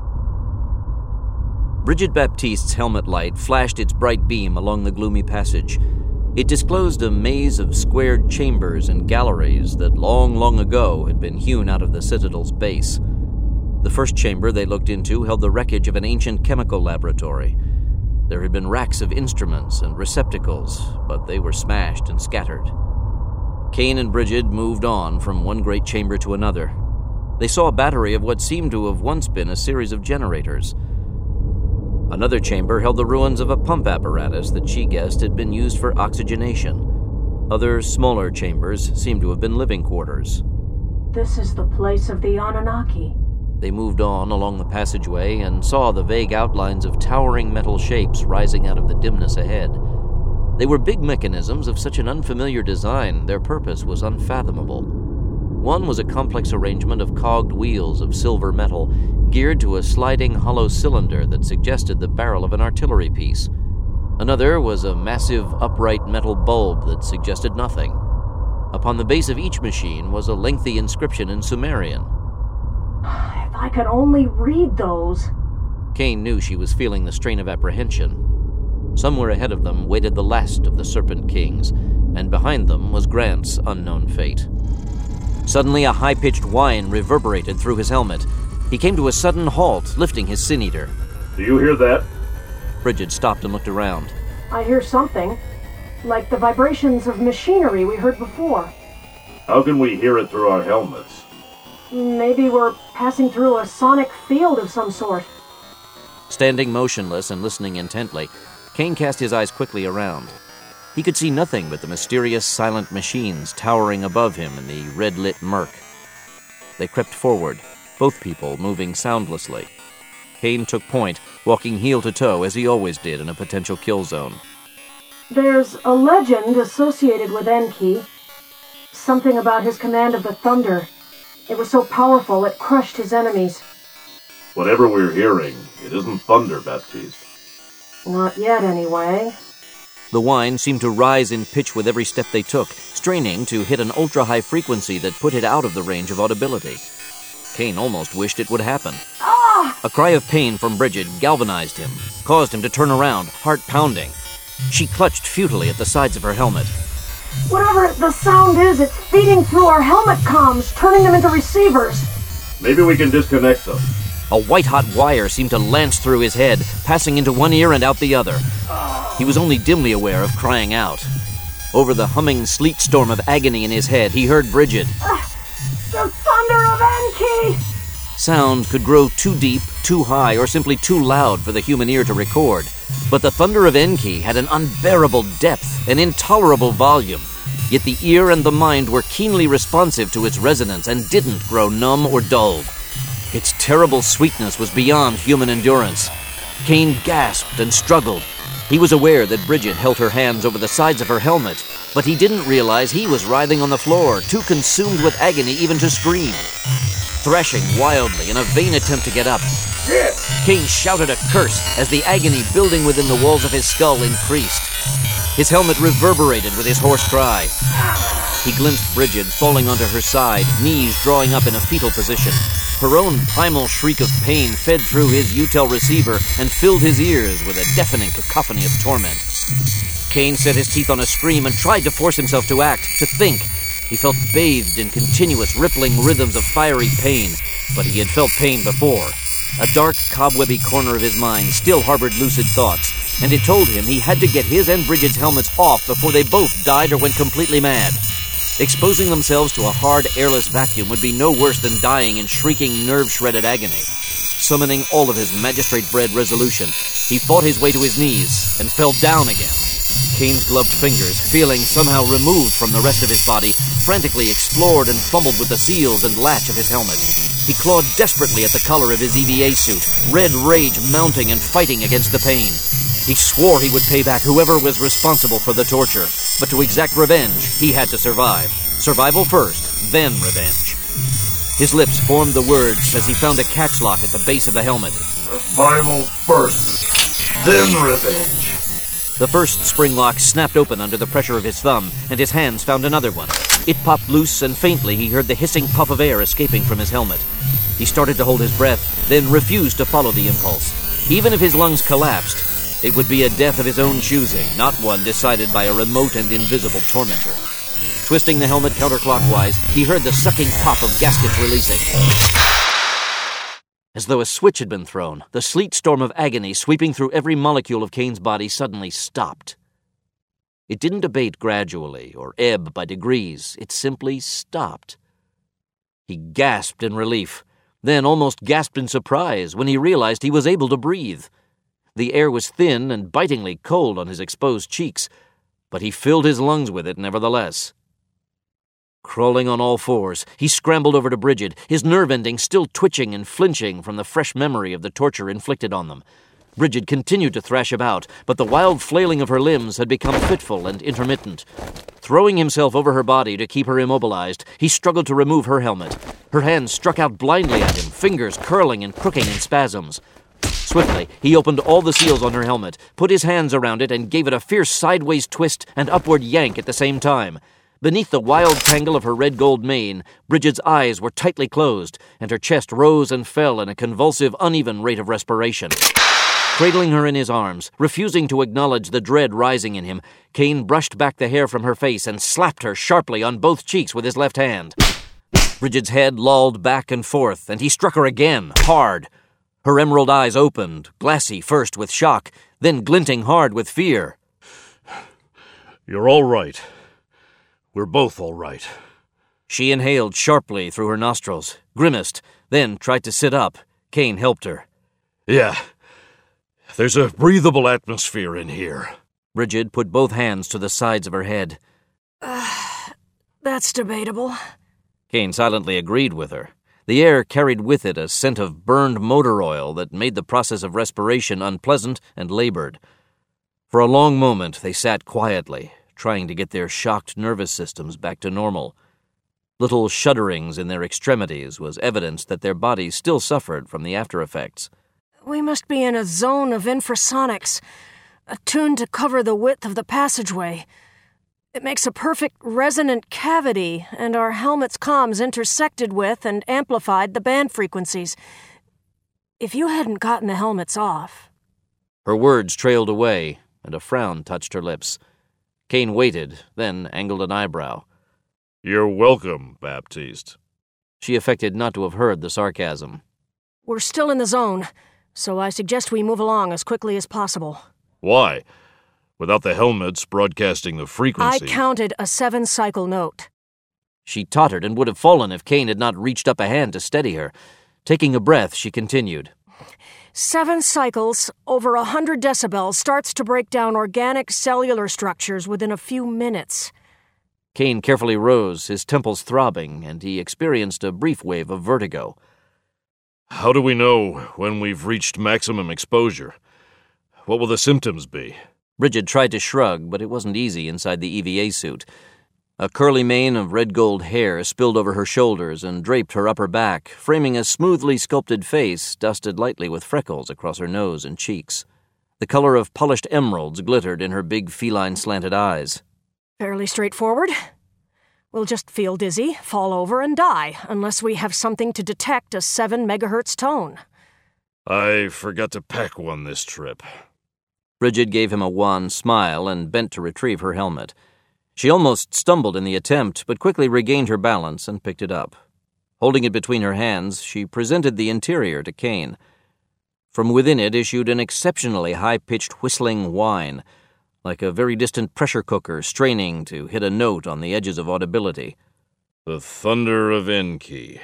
Bridget Baptiste's helmet light flashed its bright beam along the gloomy passage. It disclosed a maze of squared chambers and galleries that long, long ago had been hewn out of the Citadel's base. The first chamber they looked into held the wreckage of an ancient chemical laboratory. There had been racks of instruments and receptacles, but they were smashed and scattered. Kane and Bridget moved on from one great chamber to another. They saw a battery of what seemed to have once been a series of generators. Another chamber held the ruins of a pump apparatus that she guessed had been used for oxygenation. Other, smaller chambers seemed to have been living quarters. This is the place of the Anunnaki. They moved on along the passageway and saw the vague outlines of towering metal shapes rising out of the dimness ahead. They were big mechanisms of such an unfamiliar design, their purpose was unfathomable. One was a complex arrangement of cogged wheels of silver metal, geared to a sliding hollow cylinder that suggested the barrel of an artillery piece. Another was a massive upright metal bulb that suggested nothing. Upon the base of each machine was a lengthy inscription in Sumerian. If I could only read those. Kane knew she was feeling the strain of apprehension. Somewhere ahead of them waited the last of the Serpent Kings, and behind them was Grant's unknown fate. Suddenly, a high-pitched whine reverberated through his helmet. He came to a sudden halt, lifting his sin-eater. Do you hear that? Bridget stopped and looked around. I hear something, like the vibrations of machinery we heard before. How can we hear it through our helmets? Maybe we're passing through a sonic field of some sort. Standing motionless and listening intently, Kane cast his eyes quickly around. He could see nothing but the mysterious silent machines towering above him in the red-lit murk. They crept forward, both people moving soundlessly. Kane took point, walking heel to toe as he always did in a potential kill zone. There's a legend associated with Enki. Something about his command of the thunder. It was so powerful it crushed his enemies. Whatever we're hearing, it isn't thunder, Baptiste. Not yet, anyway. The whine seemed to rise in pitch with every step they took, straining to hit an ultra-high frequency that put it out of the range of audibility. Kane almost wished it would happen. A cry of pain from Bridget galvanized him, caused him to turn around, heart pounding. She clutched futilely at the sides of her helmet. Whatever the sound is, it's feeding through our helmet comms, turning them into receivers. Maybe we can disconnect them. A white-hot wire seemed to lance through his head, passing into one ear and out the other. He was only dimly aware of crying out. Over the humming sleet storm of agony in his head, he heard Bridget. The thunder of Enki! Sound could grow too deep, too high, or simply too loud for the human ear to record. But the thunder of Enki had an unbearable depth, an intolerable volume. Yet the ear and the mind were keenly responsive to its resonance and didn't grow numb or dulled. Its terrible sweetness was beyond human endurance. Kane gasped and struggled. He was aware that Bridget held her hands over the sides of her helmet, but he didn't realize he was writhing on the floor, too consumed with agony even to scream. Thrashing wildly in a vain attempt to get up, Kane shouted a curse as the agony building within the walls of his skull increased. His helmet reverberated with his hoarse cry. He glimpsed Bridget falling onto her side, knees drawing up in a fetal position. Her own primal shriek of pain fed through his UTEL receiver and filled his ears with a deafening cacophony of torment. Kane set his teeth on a scream and tried to force himself to act, to think. He felt bathed in continuous rippling rhythms of fiery pain, but he had felt pain before. A dark, cobwebby corner of his mind still harbored lucid thoughts, and it told him he had to get his and Bridget's helmets off before they both died or went completely mad. Exposing themselves to a hard, airless vacuum would be no worse than dying in shrieking, nerve-shredded agony. Summoning all of his magistrate-bred resolution, he fought his way to his knees and fell down again. Kane's gloved fingers, feeling somehow removed from the rest of his body, frantically explored and fumbled with the seals and latch of his helmet. He clawed desperately at the collar of his EVA suit, red rage mounting and fighting against the pain. He swore he would pay back whoever was responsible for the torture, but to exact revenge, he had to survive. Survival first, then revenge. His lips formed the words as he found a catch lock at the base of the helmet. Survival first, then revenge. The first spring lock snapped open under the pressure of his thumb, and his hands found another one. It popped loose, and faintly he heard the hissing puff of air escaping from his helmet. He started to hold his breath, then refused to follow the impulse. Even if his lungs collapsed, it would be a death of his own choosing, not one decided by a remote and invisible tormentor. Twisting the helmet counterclockwise, he heard the sucking pop of gaskets releasing. As though a switch had been thrown, the sleet storm of agony sweeping through every molecule of Kane's body suddenly stopped. It didn't abate gradually or ebb by degrees. It simply stopped. He gasped in relief, then almost gasped in surprise when he realized he was able to breathe. The air was thin and bitingly cold on his exposed cheeks, but he filled his lungs with it nevertheless. Crawling on all fours, he scrambled over to Bridget, his nerve endings still twitching and flinching from the fresh memory of the torture inflicted on them. Bridget continued to thrash about, but the wild flailing of her limbs had become fitful and intermittent. Throwing himself over her body to keep her immobilized, he struggled to remove her helmet. Her hands struck out blindly at him, fingers curling and crooking in spasms. Swiftly, he opened all the seals on her helmet, put his hands around it, and gave it a fierce sideways twist and upward yank at the same time. Beneath the wild tangle of her red-gold mane, Bridget's eyes were tightly closed, and her chest rose and fell in a convulsive, uneven rate of respiration. Cradling her in his arms, refusing to acknowledge the dread rising in him, Kane brushed back the hair from her face and slapped her sharply on both cheeks with his left hand. Bridget's head lolled back and forth, and he struck her again, hard. Her emerald eyes opened, glassy first with shock, then glinting hard with fear. You're all right. We're both all right. She inhaled sharply through her nostrils, grimaced, then tried to sit up. Kane helped her. Yeah. There's a breathable atmosphere in here. Bridget put both hands to the sides of her head. That's debatable. Kane silently agreed with her. The air carried with it a scent of burned motor oil that made the process of respiration unpleasant and labored. For a long moment they sat quietly, trying to get their shocked nervous systems back to normal. Little shudderings in their extremities was evidence that their bodies still suffered from the after effects. We must be in a zone of infrasonics, attuned to cover the width of the passageway. It makes a perfect resonant cavity, and our helmet's comms intersected with and amplified the band frequencies. If you hadn't gotten the helmets off... Her words trailed away. and a frown touched her lips. Kane waited, then angled an eyebrow. "You're welcome, Baptiste." She affected not to have heard the sarcasm. We're still in the zone, so I suggest we move along as quickly as possible. "Why? Without the helmets broadcasting the frequency..." I counted a 7-cycle note. She tottered and would have fallen if Kane had not reached up a hand to steady her. Taking a breath, she continued. 7 cycles, over 100 decibels, starts to break down organic cellular structures within a few minutes. Kane carefully rose, his temples throbbing, and he experienced a brief wave of vertigo. "How do we know when we've reached maximum exposure? What will the symptoms be?" Bridget tried to shrug, but it wasn't easy inside the EVA suit. A curly mane of red-gold hair spilled over her shoulders and draped her upper back, framing a smoothly sculpted face dusted lightly with freckles across her nose and cheeks. The color of polished emeralds glittered in her big feline slanted eyes. Fairly straightforward. We'll just feel dizzy, fall over, and die, unless we have something to detect a 7 megahertz tone. "I forgot to pack one this trip." Bridget gave him a wan smile and bent to retrieve her helmet. She almost stumbled in the attempt, but quickly regained her balance and picked it up. Holding it between her hands, she presented the interior to Kane. From within it issued an exceptionally high-pitched whistling whine, like a very distant pressure cooker straining to hit a note on the edges of audibility. "The thunder of Enki.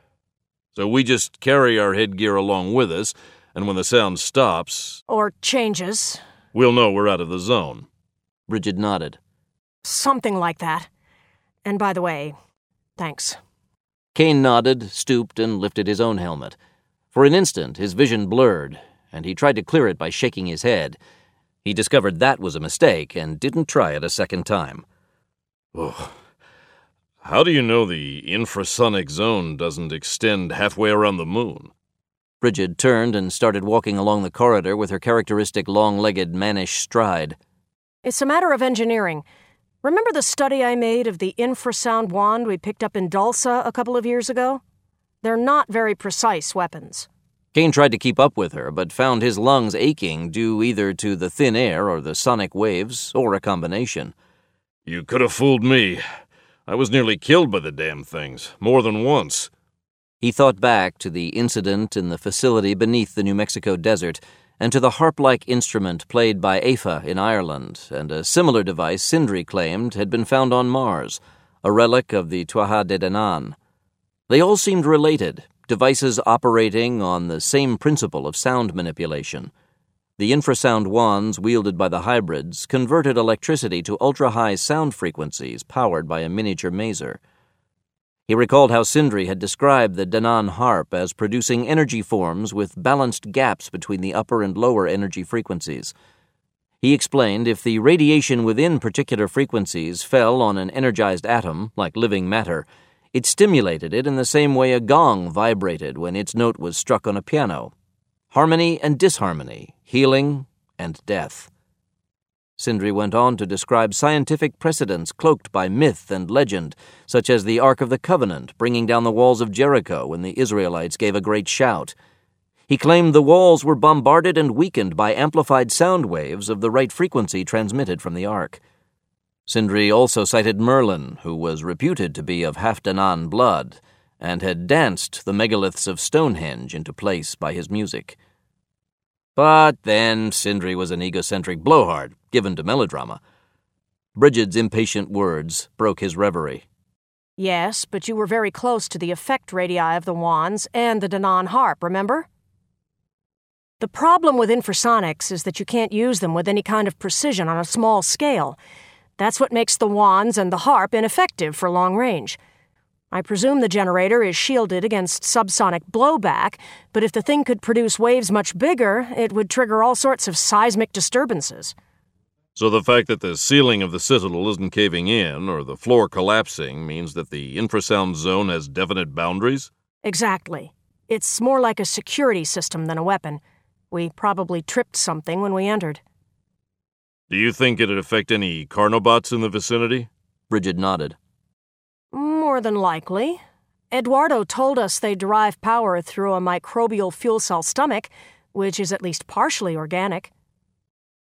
So we just carry our headgear along with us, and when the sound stops..." Or changes. "We'll know we're out of the zone." Bridget nodded. Something like that. And by the way, thanks. Kane nodded, stooped, and lifted his own helmet. For an instant, his vision blurred, and he tried to clear it by shaking his head. He discovered that was a mistake and didn't try it a second time. "Oh. How do you know the infrasonic zone doesn't extend halfway around the moon?" Bridget turned and started walking along the corridor with her characteristic long-legged mannish stride. It's a matter of engineering. Remember the study I made of the infrasound wand we picked up in Dulce a couple of years ago? They're not very precise weapons. Kane tried to keep up with her, but found his lungs aching due either to the thin air or the sonic waves, or a combination. "You could have fooled me. I was nearly killed by the damn things, more than once." He thought back to the incident in the facility beneath the New Mexico desert, and to the harp-like instrument played by Aoife in Ireland, and a similar device Sindri claimed had been found on Mars, a relic of the Tuatha De Danann. They all seemed related, devices operating on the same principle of sound manipulation. The infrasound wands wielded by the hybrids converted electricity to ultra-high sound frequencies powered by a miniature maser. He recalled how Sindri had described the Danann harp as producing energy forms with balanced gaps between the upper and lower energy frequencies. He explained if the radiation within particular frequencies fell on an energized atom, like living matter, it stimulated it in the same way a gong vibrated when its note was struck on a piano. Harmony and disharmony, healing and death. Sindri went on to describe scientific precedents cloaked by myth and legend, such as the Ark of the Covenant bringing down the walls of Jericho when the Israelites gave a great shout. He claimed the walls were bombarded and weakened by amplified sound waves of the right frequency transmitted from the Ark. Sindri also cited Merlin, who was reputed to be of half-Danann blood, and had danced the megaliths of Stonehenge into place by his music. But then Sindri was an egocentric blowhard, given to melodrama. Bridget's impatient words broke his reverie. Yes, but you were very close to the effect radii of the wands and the Danann harp, remember? The problem with infrasonics is that you can't use them with any kind of precision on a small scale. That's what makes the wands and the harp ineffective for long range. I presume the generator is shielded against subsonic blowback, but if the thing could produce waves much bigger, it would trigger all sorts of seismic disturbances. So the fact that the ceiling of the citadel isn't caving in or the floor collapsing means that the infrasound zone has definite boundaries? Exactly. It's more like a security system than a weapon. We probably tripped something when we entered. Do you think it'd affect any Carnobots in the vicinity? Bridget nodded. More than likely. Eduardo told us they derive power through a microbial fuel cell stomach, which is at least partially organic.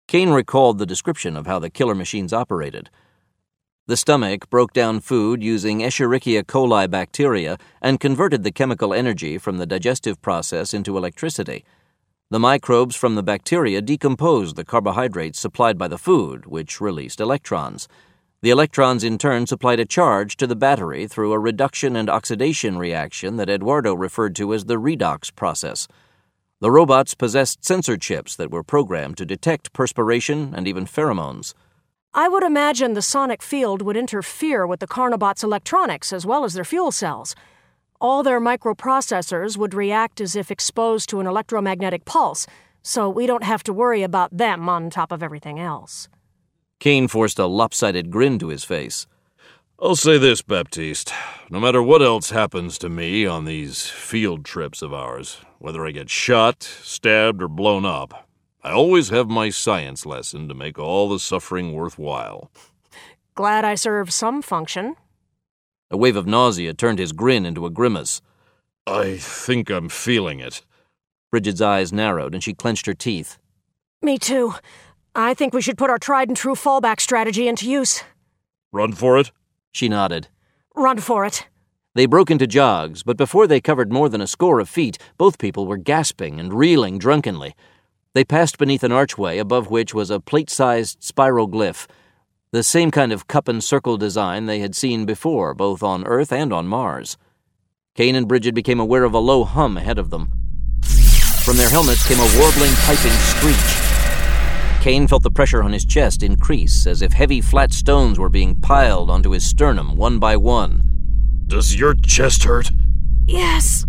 Kane recalled the description of how the killer machines operated. The stomach broke down food using Escherichia coli bacteria and converted the chemical energy from the digestive process into electricity. The microbes from the bacteria decomposed the carbohydrates supplied by the food, which released electrons. The electrons in turn supplied a charge to the battery through a reduction and oxidation reaction that Eduardo referred to as the redox process. The robots possessed sensor chips that were programmed to detect perspiration and even pheromones. I would imagine the sonic field would interfere with the Carnobots' electronics as well as their fuel cells. All their microprocessors would react as if exposed to an electromagnetic pulse, so we don't have to worry about them on top of everything else. Kane forced a lopsided grin to his face. I'll say this, Baptiste. No matter what else happens to me on these field trips of ours, whether I get shot, stabbed, or blown up, I always have my science lesson to make all the suffering worthwhile. Glad I serve some function. A wave of nausea turned his grin into a grimace. I think I'm feeling it. Bridget's eyes narrowed and she clenched her teeth. Me too. I think we should put our tried-and-true fallback strategy into use. Run for it? She nodded. Run for it. They broke into jogs, but before they covered more than a score of feet, both people were gasping and reeling drunkenly. They passed beneath an archway above which was a plate-sized spiral glyph, the same kind of cup and circle design they had seen before, both on Earth and on Mars. Kane and Bridget became aware of a low hum ahead of them. From their helmets came a warbling, piping screech. Kane felt the pressure on his chest increase, as if heavy, flat stones were being piled onto his sternum one by one. Does your chest hurt? Yes.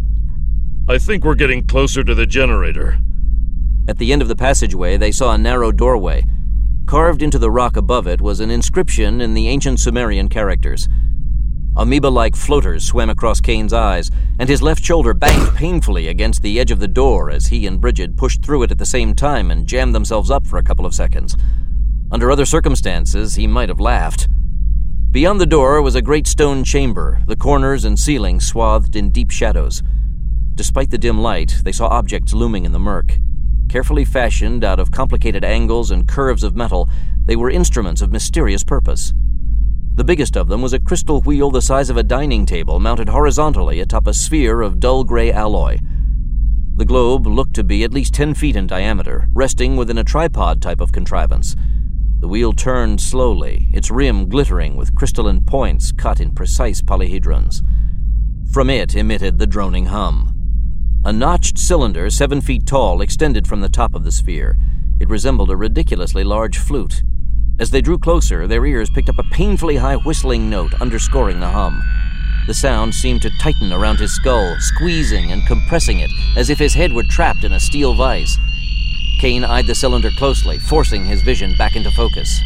I think we're getting closer to the generator. At the end of the passageway, they saw a narrow doorway. Carved into the rock above it was an inscription in the ancient Sumerian characters. Amoeba-like floaters swam across Kane's eyes, and his left shoulder banged painfully against the edge of the door as he and Bridget pushed through it at the same time and jammed themselves up for a couple of seconds. Under other circumstances, he might have laughed. Beyond the door was a great stone chamber, the corners and ceiling swathed in deep shadows. Despite the dim light, they saw objects looming in the murk. Carefully fashioned out of complicated angles and curves of metal, they were instruments of mysterious purpose. The biggest of them was a crystal wheel the size of a dining table mounted horizontally atop a sphere of dull gray alloy. The globe looked to be at least 10 feet in diameter, resting within a tripod type of contrivance. The wheel turned slowly, its rim glittering with crystalline points cut in precise polyhedrons. From it emitted the droning hum. A notched cylinder 7 feet tall extended from the top of the sphere. It resembled a ridiculously large flute. As they drew closer, their ears picked up a painfully high whistling note underscoring the hum. The sound seemed to tighten around his skull, squeezing and compressing it as if his head were trapped in a steel vise. Kane eyed the cylinder closely, forcing his vision back into focus.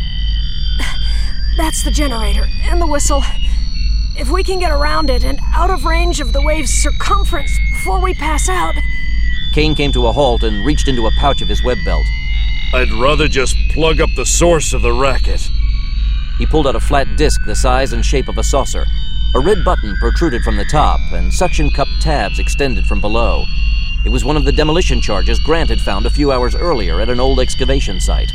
That's the generator and the whistle. If we can get around it and out of range of the wave's circumference before we pass out... Kane came to a halt and reached into a pouch of his web belt. I'd rather just plug up the source of the racket. He pulled out a flat disc the size and shape of a saucer. A red button protruded from the top, and suction cup tabs extended from below. It was one of the demolition charges Grant had found a few hours earlier at an old excavation site.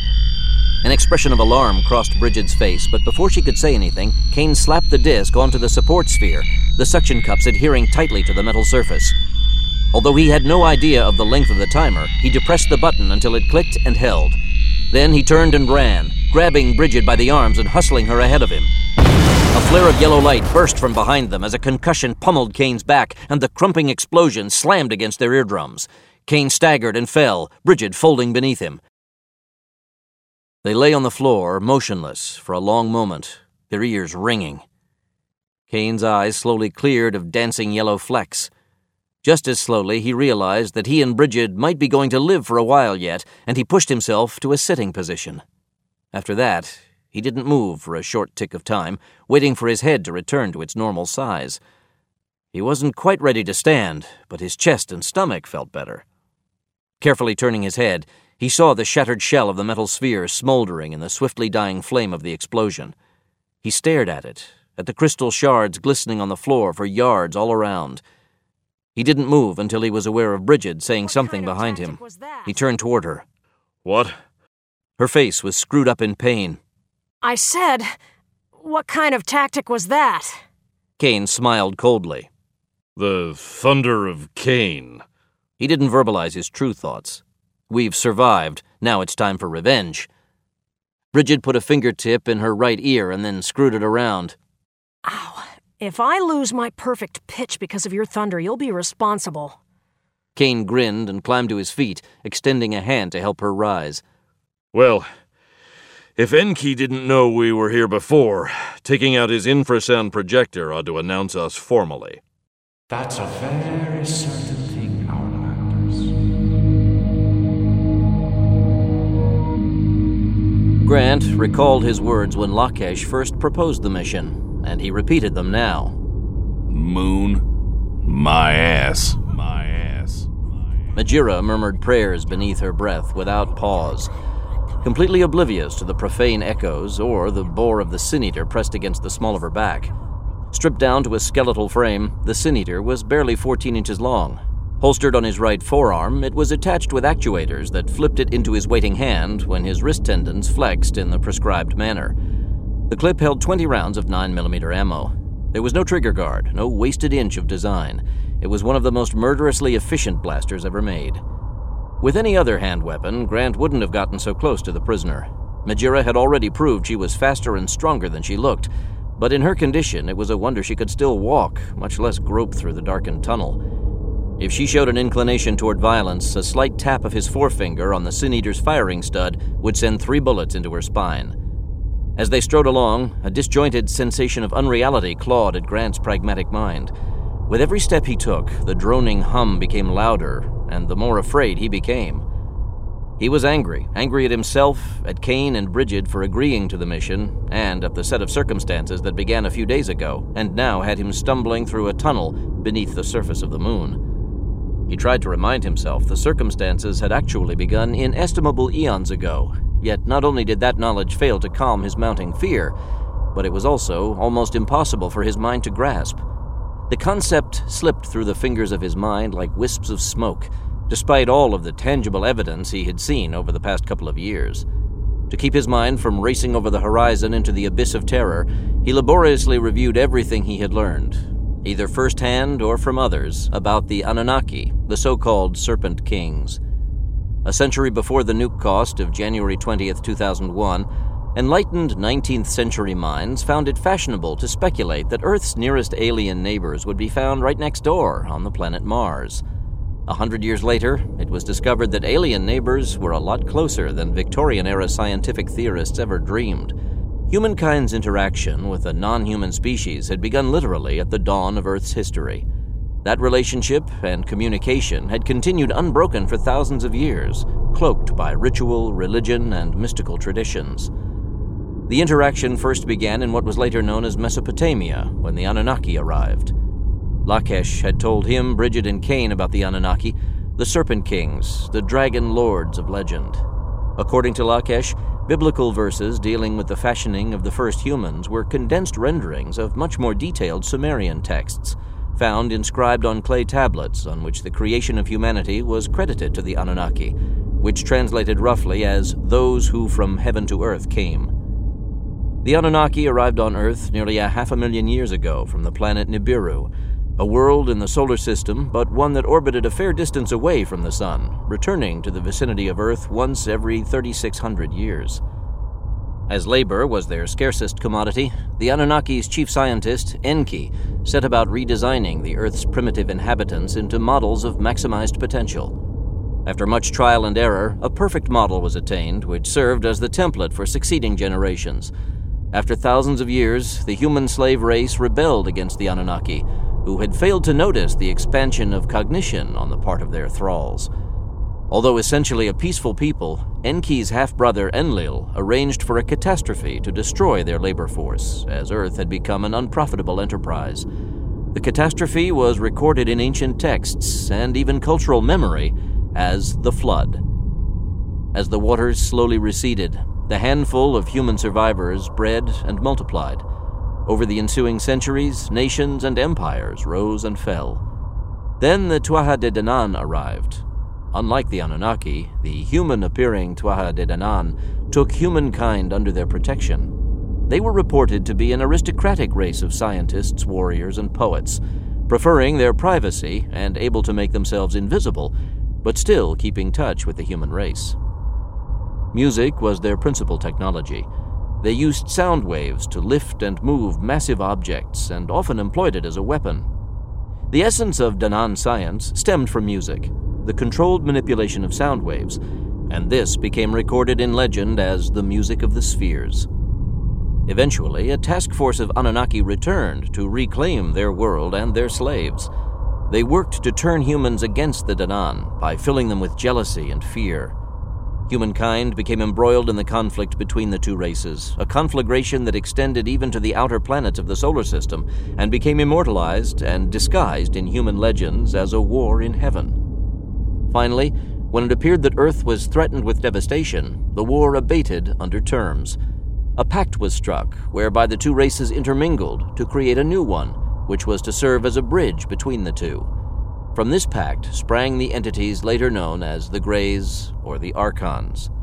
An expression of alarm crossed Bridget's face, but before she could say anything, Kane slapped the disc onto the support sphere, the suction cups adhering tightly to the metal surface. Although he had no idea of the length of the timer, he depressed the button until it clicked and held. Then he turned and ran, grabbing Bridget by the arms and hustling her ahead of him. A flare of yellow light burst from behind them as a concussion pummeled Kane's back, and the crumping explosion slammed against their eardrums. Kane staggered and fell, Bridget folding beneath him. They lay on the floor, motionless, for a long moment, their ears ringing. Kane's eyes slowly cleared of dancing yellow flecks. Just as slowly, he realized that he and Bridget might be going to live for a while yet, and he pushed himself to a sitting position. After that, he didn't move for a short tick of time, waiting for his head to return to its normal size. He wasn't quite ready to stand, but his chest and stomach felt better. Carefully turning his head, he saw the shattered shell of the metal sphere smoldering in the swiftly dying flame of the explosion. He stared at it, at the crystal shards glistening on the floor for yards all around. He didn't move until he was aware of Bridget saying something behind him. He turned toward her. What? Her face was screwed up in pain. I said, what kind of tactic was that? Kane smiled coldly. The thunder of Cain. He didn't verbalize his true thoughts. We've survived. Now it's time for revenge. Bridget put a fingertip in her right ear and then screwed it around. Ow. If I lose my perfect pitch because of your thunder, you'll be responsible. Kane grinned and climbed to his feet, extending a hand to help her rise. Well, if Enki didn't know we were here before, taking out his infrasound projector ought to announce us formally. That's a very certain thing, Outlanders. Grant recalled his words when Lakesh first proposed the mission, and he repeated them now. Moon, my ass. My ass. Majira murmured prayers beneath her breath without pause, completely oblivious to the profane echoes or the bore of the Sin-Eater pressed against the small of her back. Stripped down to a skeletal frame, the Sin-Eater was barely 14 inches long. Holstered on his right forearm, it was attached with actuators that flipped it into his waiting hand when his wrist tendons flexed in the prescribed manner. The clip held 20 rounds of 9mm ammo. There was no trigger guard, no wasted inch of design. It was one of the most murderously efficient blasters ever made. With any other hand weapon, Grant wouldn't have gotten so close to the prisoner. Majira had already proved she was faster and stronger than she looked, but in her condition it was a wonder she could still walk, much less grope through the darkened tunnel. If she showed an inclination toward violence, a slight tap of his forefinger on the Sin-Eater's firing stud would send 3 bullets into her spine. As they strode along, a disjointed sensation of unreality clawed at Grant's pragmatic mind. With every step he took, the droning hum became louder, and the more afraid he became. He was angry at himself, at Kane and Bridget for agreeing to the mission, and at the set of circumstances that began a few days ago, and now had him stumbling through a tunnel beneath the surface of the moon. He tried to remind himself the circumstances had actually begun inestimable eons ago, yet not only did that knowledge fail to calm his mounting fear, but it was also almost impossible for his mind to grasp. The concept slipped through the fingers of his mind like wisps of smoke, despite all of the tangible evidence he had seen over the past couple of years. To keep his mind from racing over the horizon into the abyss of terror, he laboriously reviewed everything he had learned, either firsthand or from others, about the Anunnaki, the so-called Serpent Kings. A century before the nuke cost of January 20th, 2001, enlightened 19th century minds found it fashionable to speculate that Earth's nearest alien neighbors would be found right next door on the planet Mars. 100 years later, it was discovered that alien neighbors were a lot closer than Victorian-era scientific theorists ever dreamed. Humankind's interaction with a non-human species had begun literally at the dawn of Earth's history. That relationship and communication had continued unbroken for thousands of years, cloaked by ritual, religion, and mystical traditions. The interaction first began in what was later known as Mesopotamia, when the Anunnaki arrived. Lakesh had told him, Bridget, and Kane about the Anunnaki, the Serpent Kings, the Dragon Lords of legend. According to Lakesh, biblical verses dealing with the fashioning of the first humans were condensed renderings of much more detailed Sumerian texts, found inscribed on clay tablets on which the creation of humanity was credited to the Anunnaki, which translated roughly as those who from heaven to earth came. The Anunnaki arrived on Earth nearly 500,000 years ago from the planet Nibiru, a world in the solar system, but one that orbited a fair distance away from the Sun, returning to the vicinity of Earth once every 3,600 years. As labor was their scarcest commodity, the Anunnaki's chief scientist, Enki, set about redesigning the Earth's primitive inhabitants into models of maximized potential. After much trial and error, a perfect model was attained, which served as the template for succeeding generations. After thousands of years, the human slave race rebelled against the Anunnaki, who had failed to notice the expansion of cognition on the part of their thralls. Although essentially a peaceful people, Enki's half-brother Enlil arranged for a catastrophe to destroy their labor force, as Earth had become an unprofitable enterprise. The catastrophe was recorded in ancient texts and even cultural memory as the Flood. As the waters slowly receded, the handful of human survivors bred and multiplied. Over the ensuing centuries, nations and empires rose and fell. Then the Tuatha De Danann arrived. Unlike the Anunnaki, the human-appearing Tuatha De Danann took humankind under their protection. They were reported to be an aristocratic race of scientists, warriors, and poets, preferring their privacy and able to make themselves invisible, but still keeping touch with the human race. Music was their principal technology. They used sound waves to lift and move massive objects and often employed it as a weapon. The essence of Danann science stemmed from music, the controlled manipulation of sound waves, and this became recorded in legend as the music of the spheres. Eventually, a task force of Anunnaki returned to reclaim their world and their slaves. They worked to turn humans against the Danann by filling them with jealousy and fear. Humankind became embroiled in the conflict between the two races, a conflagration that extended even to the outer planets of the solar system and became immortalized and disguised in human legends as a war in heaven. Finally, when it appeared that Earth was threatened with devastation, the war abated under terms. A pact was struck whereby the two races intermingled to create a new one, which was to serve as a bridge between the two. From this pact sprang the entities later known as the Greys or the Archons.